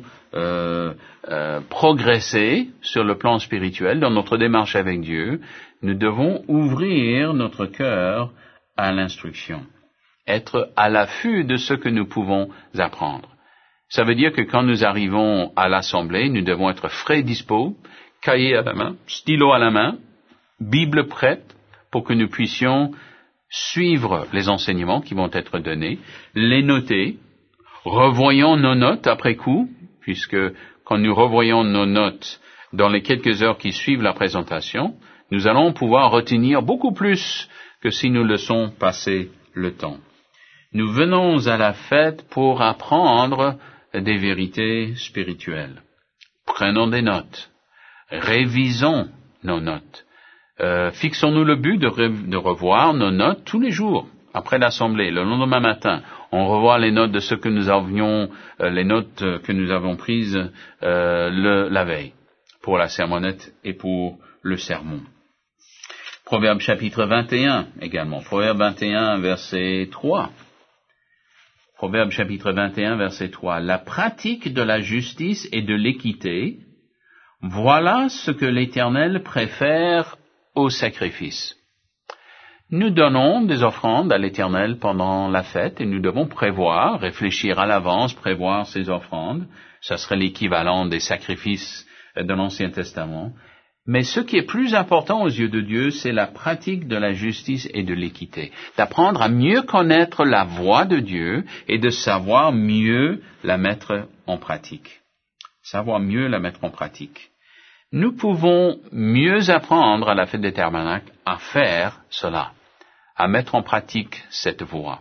progresser sur le plan spirituel dans notre démarche avec Dieu. Nous devons ouvrir notre cœur à l'instruction, être à l'affût de ce que nous pouvons apprendre. Ça veut dire que quand nous arrivons à l'assemblée, nous devons être frais dispo, cahier à la main, stylo à la main, Bible prête, pour que nous puissions suivre les enseignements qui vont être donnés, les noter, revoyons nos notes après coup, puisque quand nous revoyons nos notes dans les quelques heures qui suivent la présentation, nous allons pouvoir retenir beaucoup plus que si nous laissons passer le temps. Nous venons à la fête pour apprendre des vérités spirituelles. Prenons des notes. Révisons nos notes. Fixons-nous le but de revoir nos notes tous les jours, après l'assemblée, le lendemain matin. On revoit les notes de ce que nous avions, les notes que nous avons prises la veille, pour la sermonnette et pour le sermon. Proverbe chapitre 21 également. Proverbe 21, verset 3. Proverbe chapitre 21, verset 3. La pratique de la justice et de l'équité, voilà ce que l'Éternel préfère au sacrifice. Nous donnons des offrandes à l'Éternel pendant la fête et nous devons prévoir, réfléchir à l'avance, prévoir ces offrandes. Ça serait l'équivalent des sacrifices de l'Ancien Testament. Mais ce qui est plus important aux yeux de Dieu, c'est la pratique de la justice et de l'équité. D'apprendre à mieux connaître la voie de Dieu et de savoir mieux la mettre en pratique. Savoir mieux la mettre en pratique. Nous pouvons mieux apprendre à la fête des tabernacles à faire cela, à mettre en pratique cette voie.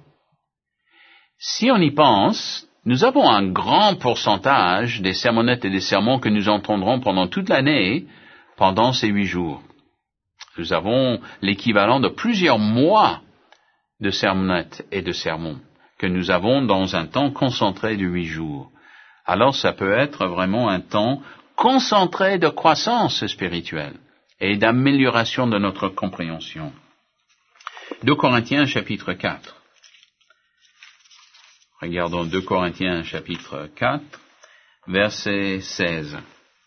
Si on y pense, nous avons un grand pourcentage des sermonnettes et des sermons que nous entendrons pendant toute l'année, pendant ces 8 jours. Nous avons l'équivalent de plusieurs mois de sermonnettes et de sermons que nous avons dans un temps concentré de 8 jours. Alors ça peut être vraiment un temps concentré de croissance spirituelle et d'amélioration de notre compréhension. 2 Corinthiens chapitre 4. Regardons 2 Corinthiens chapitre 4, verset 16.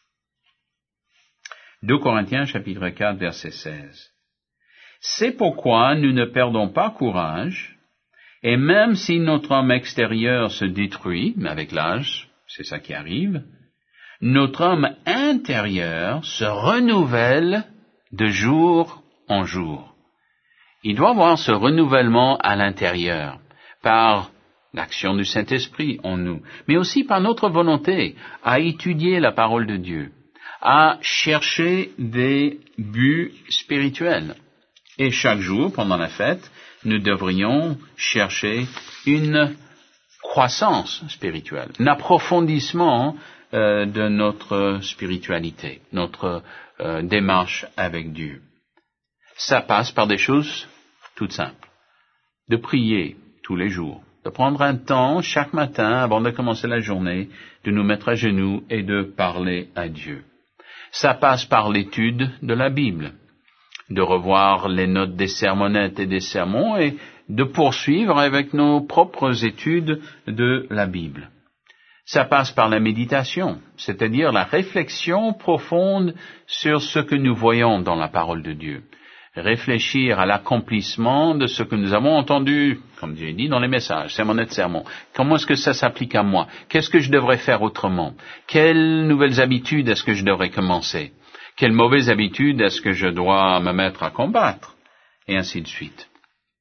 2 Corinthiens chapitre 4, verset 16. C'est pourquoi nous ne perdons pas courage, et même si notre homme extérieur se détruit, mais avec l'âge, c'est ça qui arrive, notre homme intérieur se renouvelle de jour en jour. Il doit y avoir ce renouvellement à l'intérieur, par l'action du Saint-Esprit en nous, mais aussi par notre volonté à étudier la parole de Dieu, à chercher des buts spirituels. Et chaque jour, pendant la fête, nous devrions chercher une croissance spirituelle, un approfondissement de notre spiritualité, notre démarche avec Dieu. Ça passe par des choses toutes simples. De prier tous les jours, de prendre un temps chaque matin avant de commencer la journée, de nous mettre à genoux et de parler à Dieu. Ça passe par l'étude de la Bible, de revoir les notes des sermonnettes et des sermons et de poursuivre avec nos propres études de la Bible. Ça passe par la méditation, c'est-à-dire la réflexion profonde sur ce que nous voyons dans la parole de Dieu. Réfléchir à l'accomplissement de ce que nous avons entendu, comme j'ai dit dans les messages, sermonnettes, sermons. Comment est-ce que ça s'applique à moi? Qu'est-ce que je devrais faire autrement? Quelles nouvelles habitudes est-ce que je devrais commencer? Quelles mauvaises habitudes est-ce que je dois me mettre à combattre? Et ainsi de suite.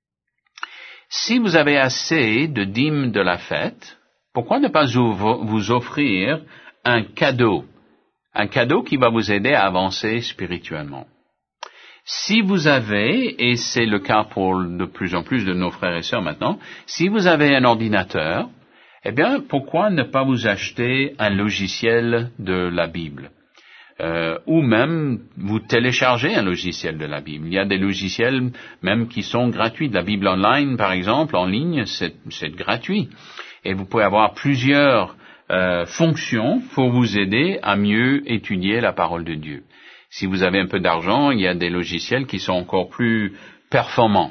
Si vous avez assez de dîmes de la fête, pourquoi ne pas vous offrir un cadeau qui va vous aider à avancer spirituellement? Si vous avez, et c'est le cas pour de plus en plus de nos frères et sœurs maintenant, si vous avez un ordinateur, eh bien, pourquoi ne pas vous acheter un logiciel de la Bible? Ou même vous télécharger un logiciel de la Bible. Il y a des logiciels même qui sont gratuits. De la Bible online, par exemple, en ligne, c'est gratuit. Et vous pouvez avoir plusieurs fonctions pour vous aider à mieux étudier la parole de Dieu. Si vous avez un peu d'argent, il y a des logiciels qui sont encore plus performants.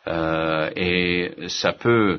Et ça peut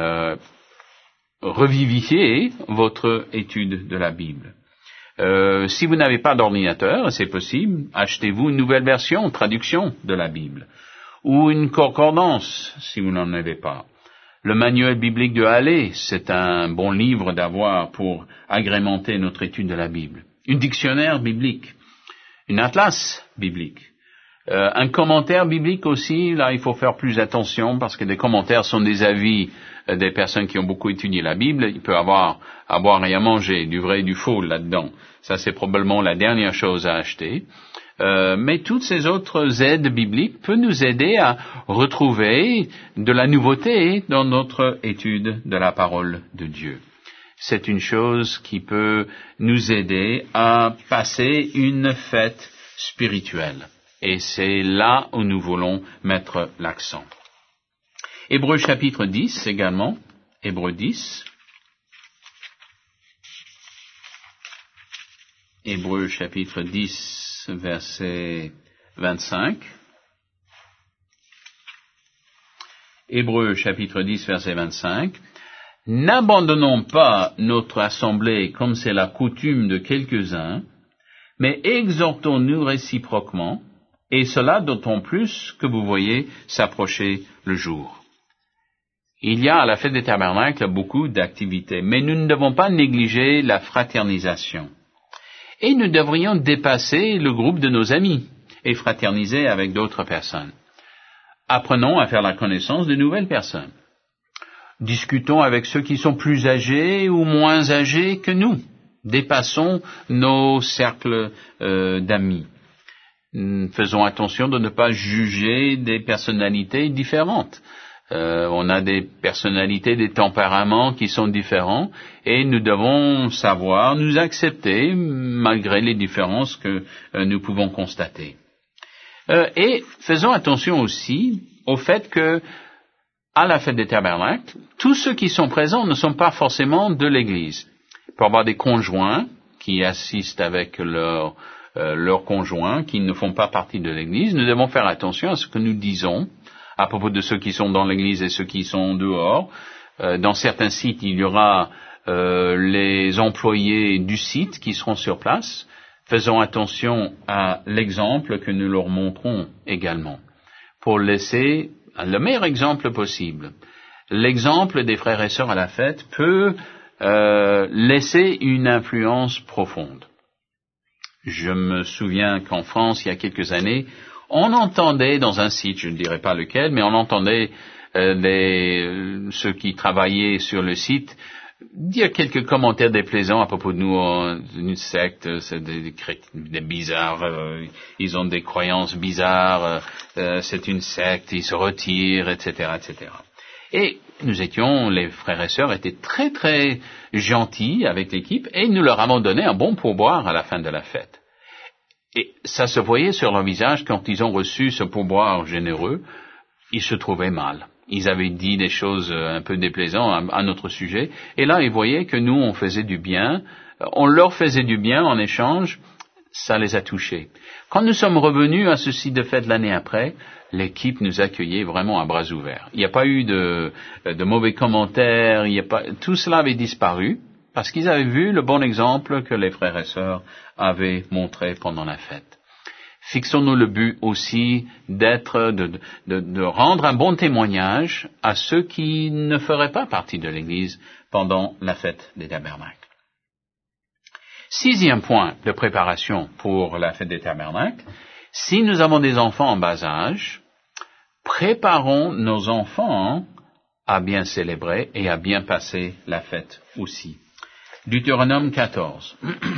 revivifier votre étude de la Bible. Si vous n'avez pas d'ordinateur, c'est possible, achetez-vous une nouvelle version, traduction de la Bible, ou une concordance, si vous n'en avez pas. Le manuel biblique de Hallé, c'est un bon livre d'avoir pour agrémenter notre étude de la Bible. Un dictionnaire biblique, une atlas biblique, un commentaire biblique aussi. Là, il faut faire plus attention parce que des commentaires sont des avis des personnes qui ont beaucoup étudié la Bible. Il peut avoir à boire et à manger, du vrai et du faux là-dedans. Ça, c'est probablement la dernière chose à acheter. Mais toutes ces autres aides bibliques peuvent nous aider à retrouver de la nouveauté dans notre étude de la parole de Dieu. C'est une chose qui peut nous aider à passer une fête spirituelle. Et c'est là où nous voulons mettre l'accent. Hébreux chapitre 10 également. Hébreux 10. Hébreux chapitre 10, verset 25. Hébreux chapitre 10, verset 25. N'abandonnons pas notre assemblée comme c'est la coutume de quelques-uns, mais exhortons-nous réciproquement, et cela d'autant plus que vous voyez s'approcher le jour. Il y a à la fête des tabernacles beaucoup d'activités, mais nous ne devons pas négliger la fraternisation. Et nous devrions dépasser le groupe de nos amis et fraterniser avec d'autres personnes. Apprenons à faire la connaissance de nouvelles personnes. Discutons avec ceux qui sont plus âgés ou moins âgés que nous. Dépassons nos cercles d'amis. Faisons attention de ne pas juger des personnalités différentes. On a des personnalités, des tempéraments qui sont différents et nous devons savoir nous accepter malgré les différences que nous pouvons constater. Et faisons attention aussi au fait que à la fête des tabernacles, tous ceux qui sont présents ne sont pas forcément de l'Église. Il peut y avoir des conjoints qui assistent avec leurs conjoints, qui ne font pas partie de l'Église. Nous devons faire attention à ce que nous disons à propos de ceux qui sont dans l'Église et ceux qui sont dehors. Dans certains sites, il y aura les employés du site qui seront sur place. Faisons attention à l'exemple que nous leur montrons également, pour laisser le meilleur exemple possible. L'exemple des frères et sœurs à la fête peut laisser une influence profonde. Je me souviens qu'en France, il y a quelques années, on entendait dans un site, je ne dirais pas lequel, mais on entendait ceux qui travaillaient sur le site dire quelques commentaires déplaisants à propos de nous, une secte, c'est des bizarres, ils ont des croyances bizarres, c'est une secte, ils se retirent, etc., etc. Et les frères et sœurs étaient très très gentils avec l'équipe et nous leur avons donné un bon pourboire à la fin de la fête. Et ça se voyait sur leur visage quand ils ont reçu ce pourboire généreux, ils se trouvaient mal. Ils avaient dit des choses un peu déplaisantes à notre sujet, et là ils voyaient que nous on faisait du bien, on leur faisait du bien en échange, ça les a touchés. Quand nous sommes revenus à ce site de fête l'année après, l'équipe nous accueillait vraiment à bras ouverts. Il n'y a pas eu de mauvais commentaires, tout cela avait disparu, parce qu'ils avaient vu le bon exemple que les frères et sœurs avaient montré pendant la fête. Fixons-nous le but aussi de rendre un bon témoignage à ceux qui ne feraient pas partie de l'Église pendant la fête des tabernacles. 6e point de préparation pour la fête des tabernacles. Si nous avons des enfants en bas âge, préparons nos enfants à bien célébrer et à bien passer la fête aussi. Deutéronome 14.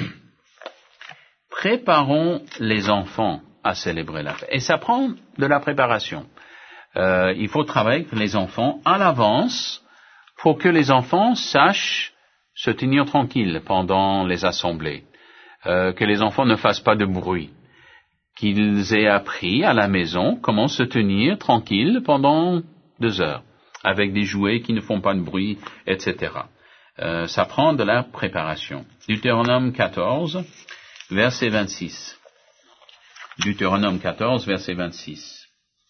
Préparons les enfants à célébrer la fête. Et ça prend de la préparation. Il faut travailler avec les enfants à l'avance pour que les enfants sachent se tenir tranquilles pendant les assemblées, que les enfants ne fassent pas de bruit, qu'ils aient appris à la maison comment se tenir tranquilles pendant 2 heures, avec des jouets qui ne font pas de bruit, etc. Ça prend de la préparation. Deutéronome 14, verset 26. Deutéronome 14, verset 26.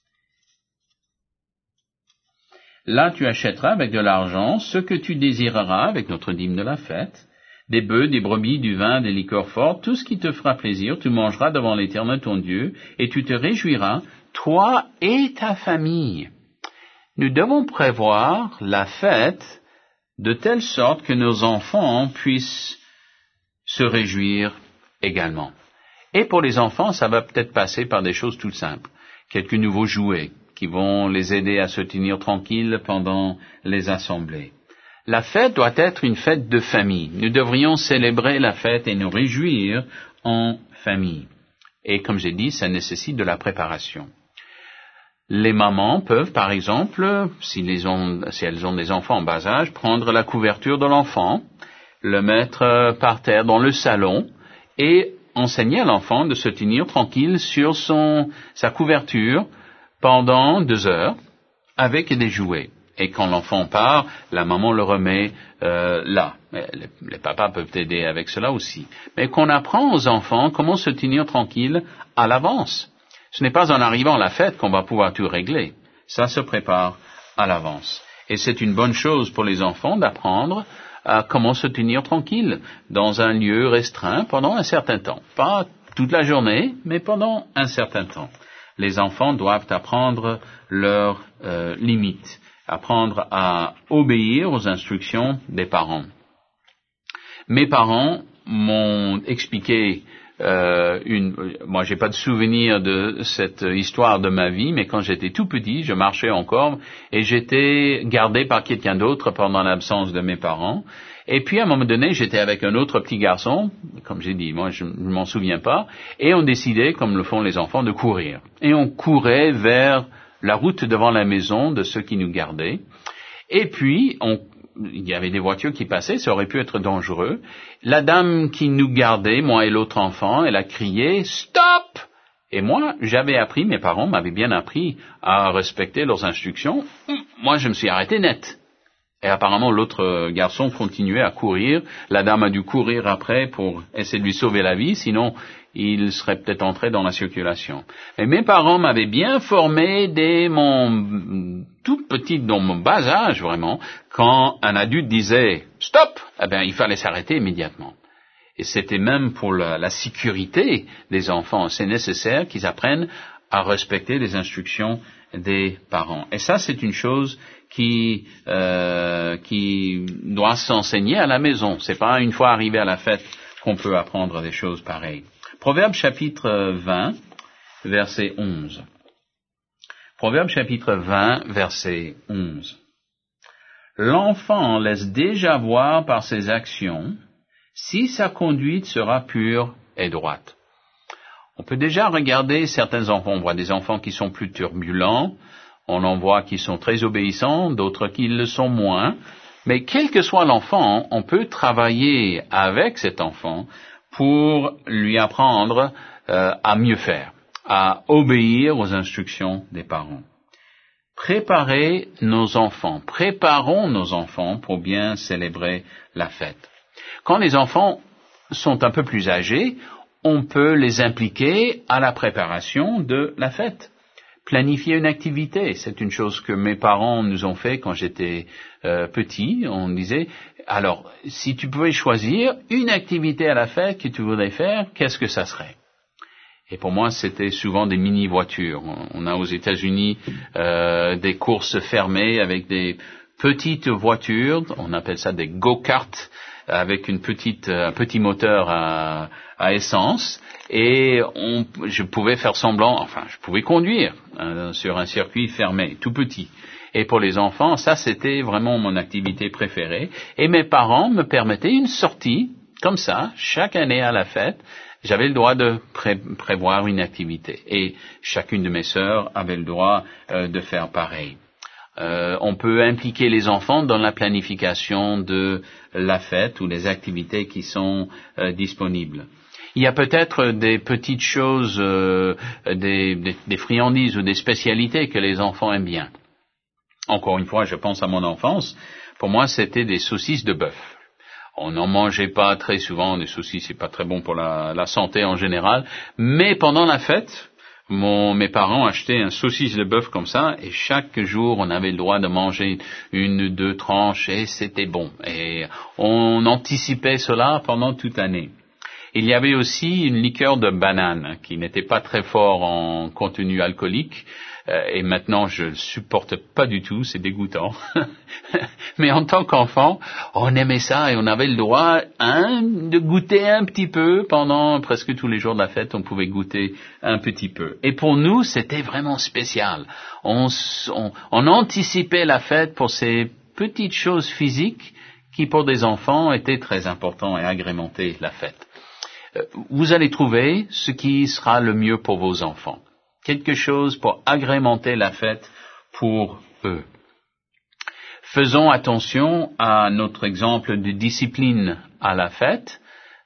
Là, tu achèteras avec de l'argent ce que tu désireras avec notre dîme de la fête, des bœufs, des brebis, du vin, des liqueurs fortes, tout ce qui te fera plaisir, tu mangeras devant l'Éternel ton Dieu, et tu te réjouiras, toi et ta famille. Nous devons prévoir la fête de telle sorte que nos enfants puissent se réjouir également. Et pour les enfants, ça va peut-être passer par des choses toutes simples. Quelques nouveaux jouets qui vont les aider à se tenir tranquilles pendant les assemblées. La fête doit être une fête de famille. Nous devrions célébrer la fête et nous réjouir en famille. Et comme j'ai dit, ça nécessite de la préparation. Les mamans peuvent, par exemple, si elles ont des enfants en bas âge, prendre la couverture de l'enfant, le mettre par terre dans le salon et enseigner à l'enfant de se tenir tranquille sur sa couverture pendant 2 heures avec des jouets. Et quand l'enfant part, la maman le remet là. Les papas peuvent aider avec cela aussi. Mais qu'on apprend aux enfants comment se tenir tranquille à l'avance. Ce n'est pas en arrivant à la fête qu'on va pouvoir tout régler. Ça se prépare à l'avance. Et c'est une bonne chose pour les enfants d'apprendre à comment se tenir tranquille dans un lieu restreint pendant un certain temps. Pas toute la journée, mais pendant un certain temps. Les enfants doivent apprendre leurs limites, apprendre à obéir aux instructions des parents. Mes parents m'ont expliqué moi j'ai pas de souvenir de cette histoire de ma vie, mais quand j'étais tout petit, je marchais encore et j'étais gardé par quelqu'un d'autre pendant l'absence de mes parents. Et puis à un moment donné, j'étais avec un autre petit garçon, comme j'ai dit, moi je ne m'en souviens pas, et on décidait, comme le font les enfants, de courir. Et on courait vers la route devant la maison de ceux qui nous gardaient. Et puis il y avait des voitures qui passaient, ça aurait pu être dangereux. La dame qui nous gardait, moi et l'autre enfant, elle a crié « Stop !» Et moi, mes parents m'avaient bien appris à respecter leurs instructions. Moi, je me suis arrêté net. Et apparemment, l'autre garçon continuait à courir. La dame a dû courir après pour essayer de lui sauver la vie, sinon il serait peut-être entré dans la circulation. Mais mes parents m'avaient bien formé dès mon tout petit, dans mon bas âge vraiment, quand un adulte disait « stop », eh bien, il fallait s'arrêter immédiatement. Et c'était même pour la sécurité des enfants. C'est nécessaire qu'ils apprennent à respecter les instructions des parents. Et ça, c'est une chose qui doit s'enseigner à la maison. C'est pas une fois arrivé à la fête qu'on peut apprendre des choses pareilles. Proverbe chapitre 20, verset 11. Proverbe chapitre 20, verset 11. L'enfant laisse déjà voir par ses actions si sa conduite sera pure et droite. On peut déjà regarder certains enfants. On voit des enfants qui sont plus turbulents, on en voit qui sont très obéissants, d'autres qui le sont moins. Mais quel que soit l'enfant, on peut travailler avec cet enfant pour lui apprendre à mieux faire, à obéir aux instructions des parents. Préparons nos enfants pour bien célébrer la fête. Quand les enfants sont un peu plus âgés, on peut les impliquer à la préparation de la fête. Planifier une activité, c'est une chose que mes parents nous ont fait quand j'étais petit. On disait, alors, si tu pouvais choisir une activité à la fête que tu voudrais faire, qu'est-ce que ça serait? Et pour moi, c'était souvent des mini-voitures. On a aux États-Unis des courses fermées avec des petites voitures, on appelle ça des go-karts, avec un petit moteur à essence, et je pouvais faire semblant, je pouvais conduire sur un circuit fermé, tout petit. Et pour les enfants, ça c'était vraiment mon activité préférée. Et mes parents me permettaient une sortie, comme ça, chaque année à la fête. J'avais le droit de prévoir une activité. Et chacune de mes sœurs avait le droit de faire pareil. On peut impliquer les enfants dans la planification de la fête ou les activités qui sont disponibles. Il y a peut-être des petites choses, des friandises ou des spécialités que les enfants aiment bien. Encore une fois, je pense à mon enfance. Pour moi, c'était des saucisses de bœuf. On n'en mangeait pas très souvent, des saucisses, c'est pas très bon pour la santé en général. Mais pendant la fête, mes parents achetaient un saucisse de bœuf comme ça, et chaque jour, on avait le droit de manger 1-2 tranches, et c'était bon. Et on anticipait cela pendant toute l'année. Il y avait aussi une liqueur de banane, qui n'était pas très fort en contenu alcoolique, et maintenant je le supporte pas du tout, c'est dégoûtant. Mais en tant qu'enfant, on aimait ça et on avait le droit de goûter un petit peu pendant presque tous les jours de la fête, on pouvait goûter un petit peu. Et pour nous, c'était vraiment spécial. On anticipait la fête pour ces petites choses physiques qui pour des enfants étaient très importantes et agrémentaient la fête. Vous allez trouver ce qui sera le mieux pour vos enfants. Quelque chose pour agrémenter la fête pour eux. Faisons attention à notre exemple de discipline à la fête.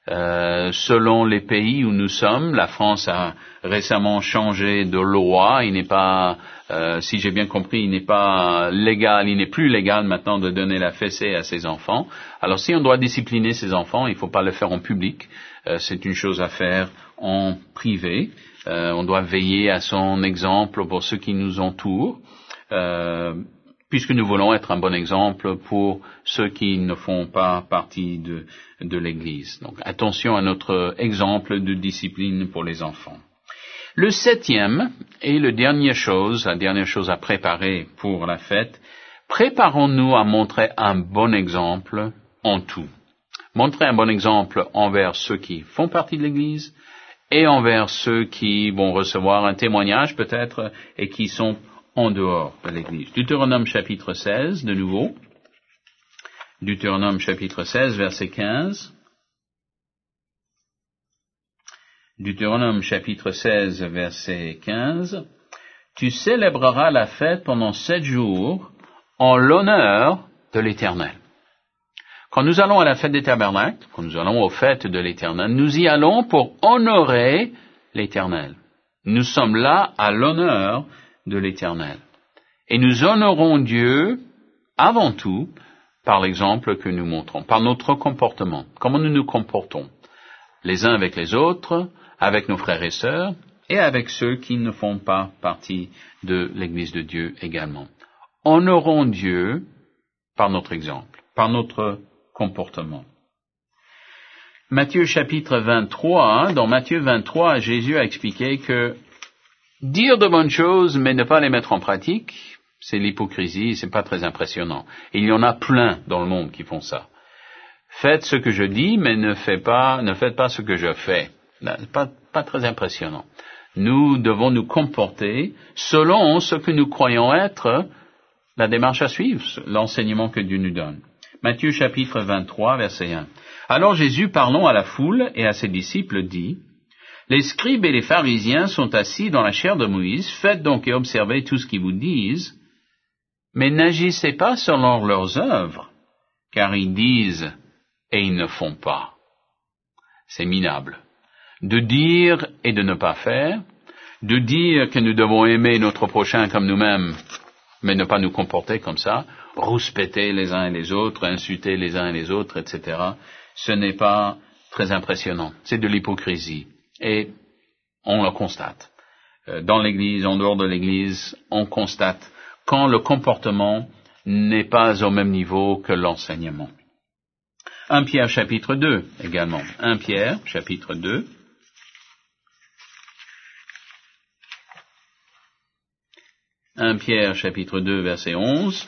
Selon les pays où nous sommes, la France a récemment changé de loi. Il n'est pas, si j'ai bien compris, il n'est plus légal maintenant de donner la fessée à ses enfants. Alors si on doit discipliner ses enfants, il ne faut pas le faire en public. C'est une chose à faire en privé. On doit veiller à son exemple pour ceux qui nous entourent, puisque nous voulons être un bon exemple pour ceux qui ne font pas partie de l'Église. Donc attention à notre exemple de discipline pour les enfants. Le 7e et la dernière chose à préparer pour la fête, préparons-nous à montrer un bon exemple en tout. Montrer un bon exemple envers ceux qui font partie de l'Église et envers ceux qui vont recevoir un témoignage peut-être et qui sont en dehors de l'Église. Deutéronome chapitre 16, de nouveau. Deutéronome chapitre 16, verset 15. Deutéronome chapitre 16, verset 15. Tu célébreras la fête pendant 7 jours en l'honneur de l'Éternel. Quand nous allons à la fête des tabernacles, quand nous allons aux fêtes de l'Éternel, nous y allons pour honorer l'Éternel. Nous sommes là à l'honneur de l'Éternel. Et nous honorons Dieu avant tout par l'exemple que nous montrons, par notre comportement, comment nous nous comportons, les uns avec les autres, avec nos frères et sœurs, et avec ceux qui ne font pas partie de l'Église de Dieu également. Honorons Dieu par notre exemple, par notre comportement. Matthieu chapitre 23, dans Matthieu 23, Jésus a expliqué que dire de bonnes choses mais ne pas les mettre en pratique, c'est l'hypocrisie, c'est pas très impressionnant. Et il y en a plein dans le monde qui font ça. Faites ce que je dis, mais ne faites pas ce que je fais. Pas très impressionnant. Nous devons nous comporter selon ce que nous croyons être la démarche à suivre, l'enseignement que Dieu nous donne. Matthieu chapitre 23, verset 1. Alors Jésus, parlant à la foule et à ses disciples, dit, « Les scribes et les pharisiens sont assis dans la chaire de Moïse, faites donc et observez tout ce qu'ils vous disent, mais n'agissez pas selon leurs œuvres, car ils disent et ils ne font pas. » C'est minable. De dire et de ne pas faire, de dire que nous devons aimer notre prochain comme nous-mêmes, mais ne pas nous comporter comme ça, rouspéter les uns et les autres, insulter les uns et les autres, etc., ce n'est pas très impressionnant. C'est de l'hypocrisie. Et on le constate. Dans l'Église, en dehors de l'Église, on constate quand le comportement n'est pas au même niveau que l'enseignement. 1 Pierre chapitre 2 également. 1 Pierre chapitre 2. « 1 Pierre, chapitre 2, verset 11.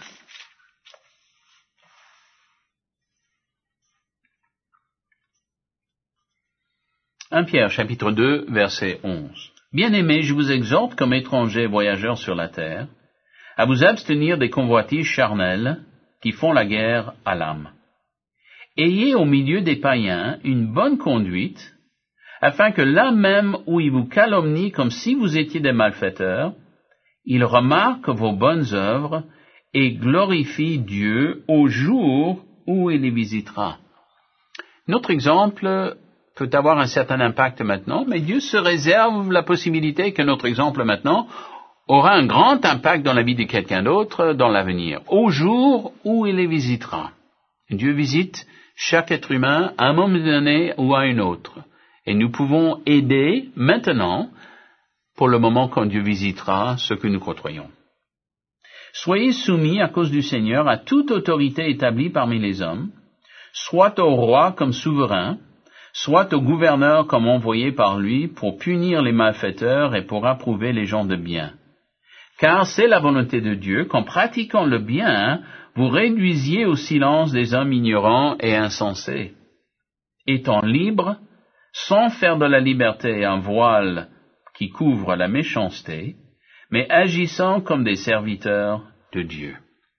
« 1 Pierre, chapitre 2, verset 11. « Bien-aimés, je vous exhorte, comme étrangers voyageurs sur la terre, à vous abstenir des convoitises charnelles qui font la guerre à l'âme. Ayez au milieu des païens une bonne conduite, afin que là même où ils vous calomnient comme si vous étiez des malfaiteurs, il remarque vos bonnes œuvres et glorifie Dieu au jour où il les visitera. » Notre exemple peut avoir un certain impact maintenant, mais Dieu se réserve la possibilité que notre exemple maintenant aura un grand impact dans la vie de quelqu'un d'autre dans l'avenir, au jour où il les visitera. Dieu visite chaque être humain à un moment donné ou à un autre. Et nous pouvons aider maintenant pour le moment quand Dieu visitera ceux que nous côtoyons. Soyez soumis à cause du Seigneur à toute autorité établie parmi les hommes, soit au roi comme souverain, soit au gouverneur comme envoyé par lui pour punir les malfaiteurs et pour approuver les gens de bien. Car c'est la volonté de Dieu qu'en pratiquant le bien, vous réduisiez au silence des hommes ignorants et insensés, étant libres, sans faire de la liberté un voile qui couvre la méchanceté, mais agissant comme des serviteurs de Dieu.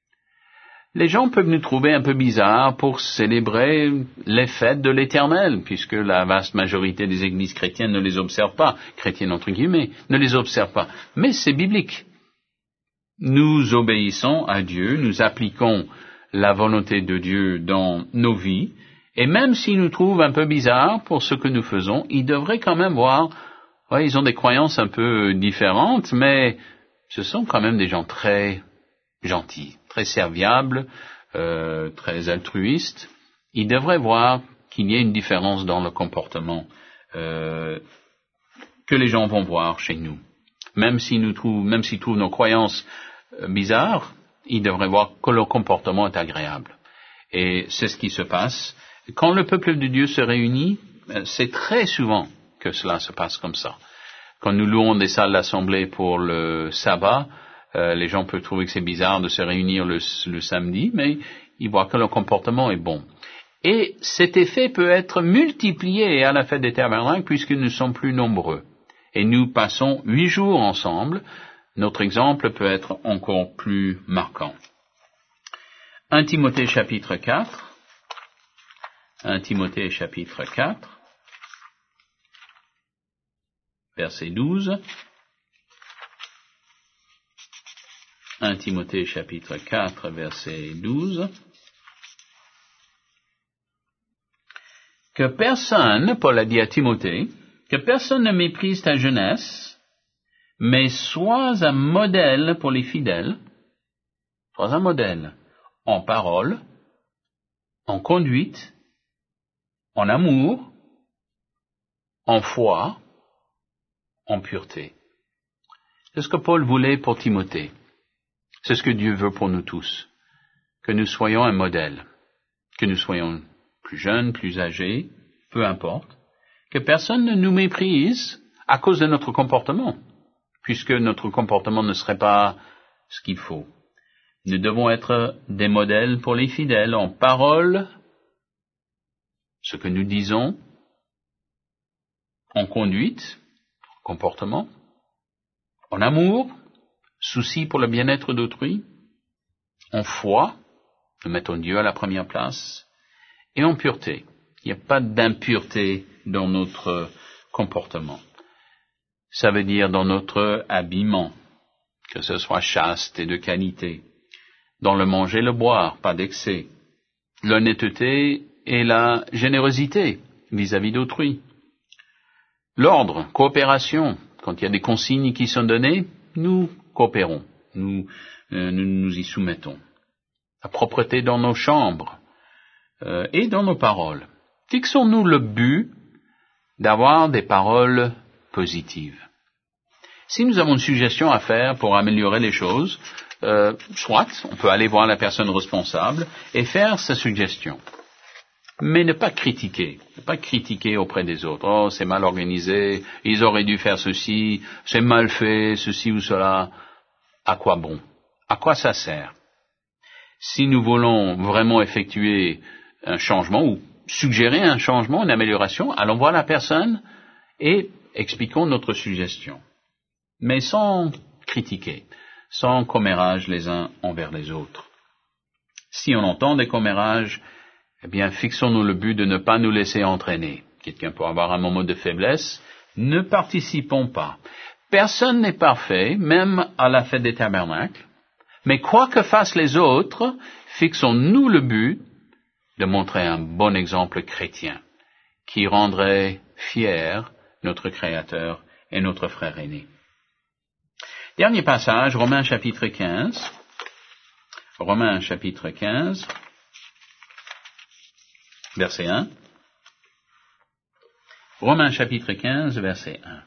Les gens peuvent nous trouver un peu bizarres pour célébrer les fêtes de l'Éternel, puisque la vaste majorité des églises chrétiennes ne les observe pas, chrétiennes entre guillemets, ne les observe pas. Mais c'est biblique. Nous obéissons à Dieu, nous appliquons la volonté de Dieu dans nos vies, et même s'ils nous trouvent un peu bizarres pour ce que nous faisons, ils devraient quand même voir, ouais, ils ont des croyances un peu différentes, mais ce sont quand même des gens très gentils, très serviables, très altruistes. Ils devraient voir qu'il y a une différence dans le comportement que les gens vont voir chez nous. Même s'ils trouvent nos croyances bizarres, ils devraient voir que leur comportement est agréable. Et c'est ce qui se passe. Quand le peuple de Dieu se réunit, c'est très souvent que cela se passe comme ça. Quand nous louons des salles d'assemblée pour le sabbat, les gens peuvent trouver que c'est bizarre de se réunir le samedi, mais ils voient que leur comportement est bon. Et cet effet peut être multiplié à la fête des tabernacles puisque nous sommes plus nombreux. Et nous passons 8 jours ensemble. Notre exemple peut être encore plus marquant. 1 Timothée chapitre 4. 1 Timothée chapitre 4. Verset 12. 1 Timothée chapitre 4, verset 12. Que personne, Paul a dit à Timothée, que personne ne méprise ta jeunesse, mais sois un modèle pour les fidèles, sois un modèle en parole, en conduite, en amour, en foi, en pureté. C'est ce que Paul voulait pour Timothée. C'est ce que Dieu veut pour nous tous, que nous soyons un modèle, que nous soyons plus jeunes, plus âgés, peu importe, que personne ne nous méprise à cause de notre comportement, puisque notre comportement ne serait pas ce qu'il faut. Nous devons être des modèles pour les fidèles en parole, ce que nous disons, en conduite, comportement, en amour, souci pour le bien-être d'autrui, en foi, nous mettons Dieu à la première place, et en pureté. Il n'y a pas d'impureté dans notre comportement. Ça veut dire dans notre habillement, que ce soit chaste et de qualité, dans le manger et le boire, pas d'excès, l'honnêteté et la générosité vis-à-vis d'autrui, l'ordre, coopération, quand il y a des consignes qui sont données, nous coopérons, nous y soumettons. La propreté dans nos chambres et dans nos paroles. Fixons-nous le but d'avoir des paroles positives. Si nous avons une suggestion à faire pour améliorer les choses, soit on peut aller voir la personne responsable et faire sa suggestion. Mais ne pas critiquer auprès des autres. Oh, c'est mal organisé, ils auraient dû faire ceci, c'est mal fait, ceci ou cela. À quoi bon? À quoi ça sert? Si nous voulons vraiment effectuer un changement ou suggérer un changement, une amélioration, allons voir la personne et expliquons notre suggestion. Mais sans critiquer, sans commérage les uns envers les autres. Si on entend des commérages, eh bien, fixons-nous le but de ne pas nous laisser entraîner. Quelqu'un peut avoir un moment de faiblesse, ne participons pas. Personne n'est parfait, même à la fête des tabernacles, mais quoi que fassent les autres, fixons-nous le but de montrer un bon exemple chrétien, qui rendrait fier notre Créateur et notre frère aîné. Dernier passage, Romains chapitre 15. Romains chapitre 15. Verset 1. Romains chapitre 15, verset 1.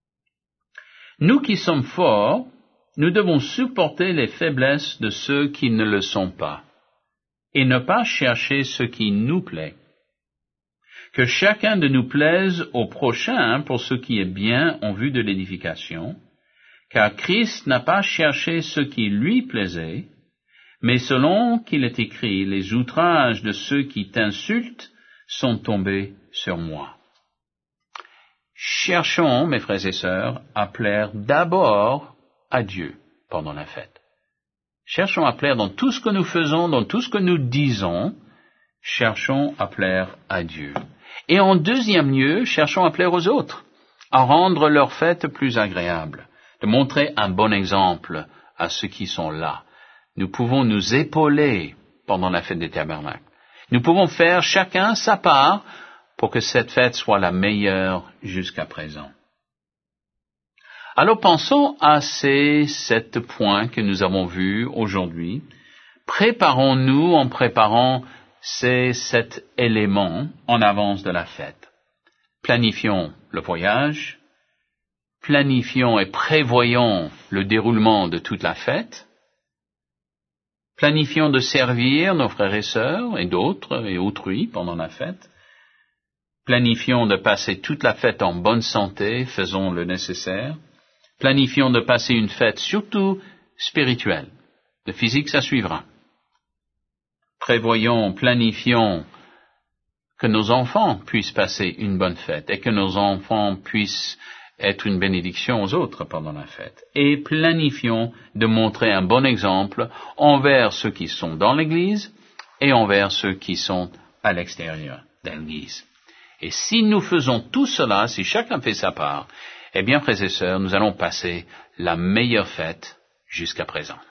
Nous qui sommes forts, nous devons supporter les faiblesses de ceux qui ne le sont pas, et ne pas chercher ce qui nous plaît. Que chacun de nous plaise au prochain pour ce qui est bien en vue de l'édification, car Christ n'a pas cherché ce qui lui plaisait, mais selon qu'il est écrit, les outrages de ceux qui t'insultent sont tombés sur moi. Cherchons, mes frères et sœurs, à plaire d'abord à Dieu pendant la fête. Cherchons à plaire dans tout ce que nous faisons, dans tout ce que nous disons, cherchons à plaire à Dieu. Et en deuxième lieu, cherchons à plaire aux autres, à rendre leur fête plus agréable, de montrer un bon exemple à ceux qui sont là. Nous pouvons nous épauler pendant la fête des tabernacles. Nous pouvons faire chacun sa part pour que cette fête soit la meilleure jusqu'à présent. Alors pensons à ces 7 points que nous avons vus aujourd'hui. Préparons-nous en préparant ces 7 éléments en avance de la fête. Planifions le voyage, planifions et prévoyons le déroulement de toute la fête, planifions de servir nos frères et sœurs et d'autres et autrui pendant la fête, planifions de passer toute la fête en bonne santé, faisons le nécessaire, planifions de passer une fête surtout spirituelle, le physique ça suivra. Prévoyons, planifions que nos enfants puissent passer une bonne fête et que nos enfants puissent être une bénédiction aux autres pendant la fête. Et planifions de montrer un bon exemple envers ceux qui sont dans l'Église et envers ceux qui sont à l'extérieur de l'Église. Et si nous faisons tout cela, si chacun fait sa part, eh bien, frères et sœurs, nous allons passer la meilleure fête jusqu'à présent.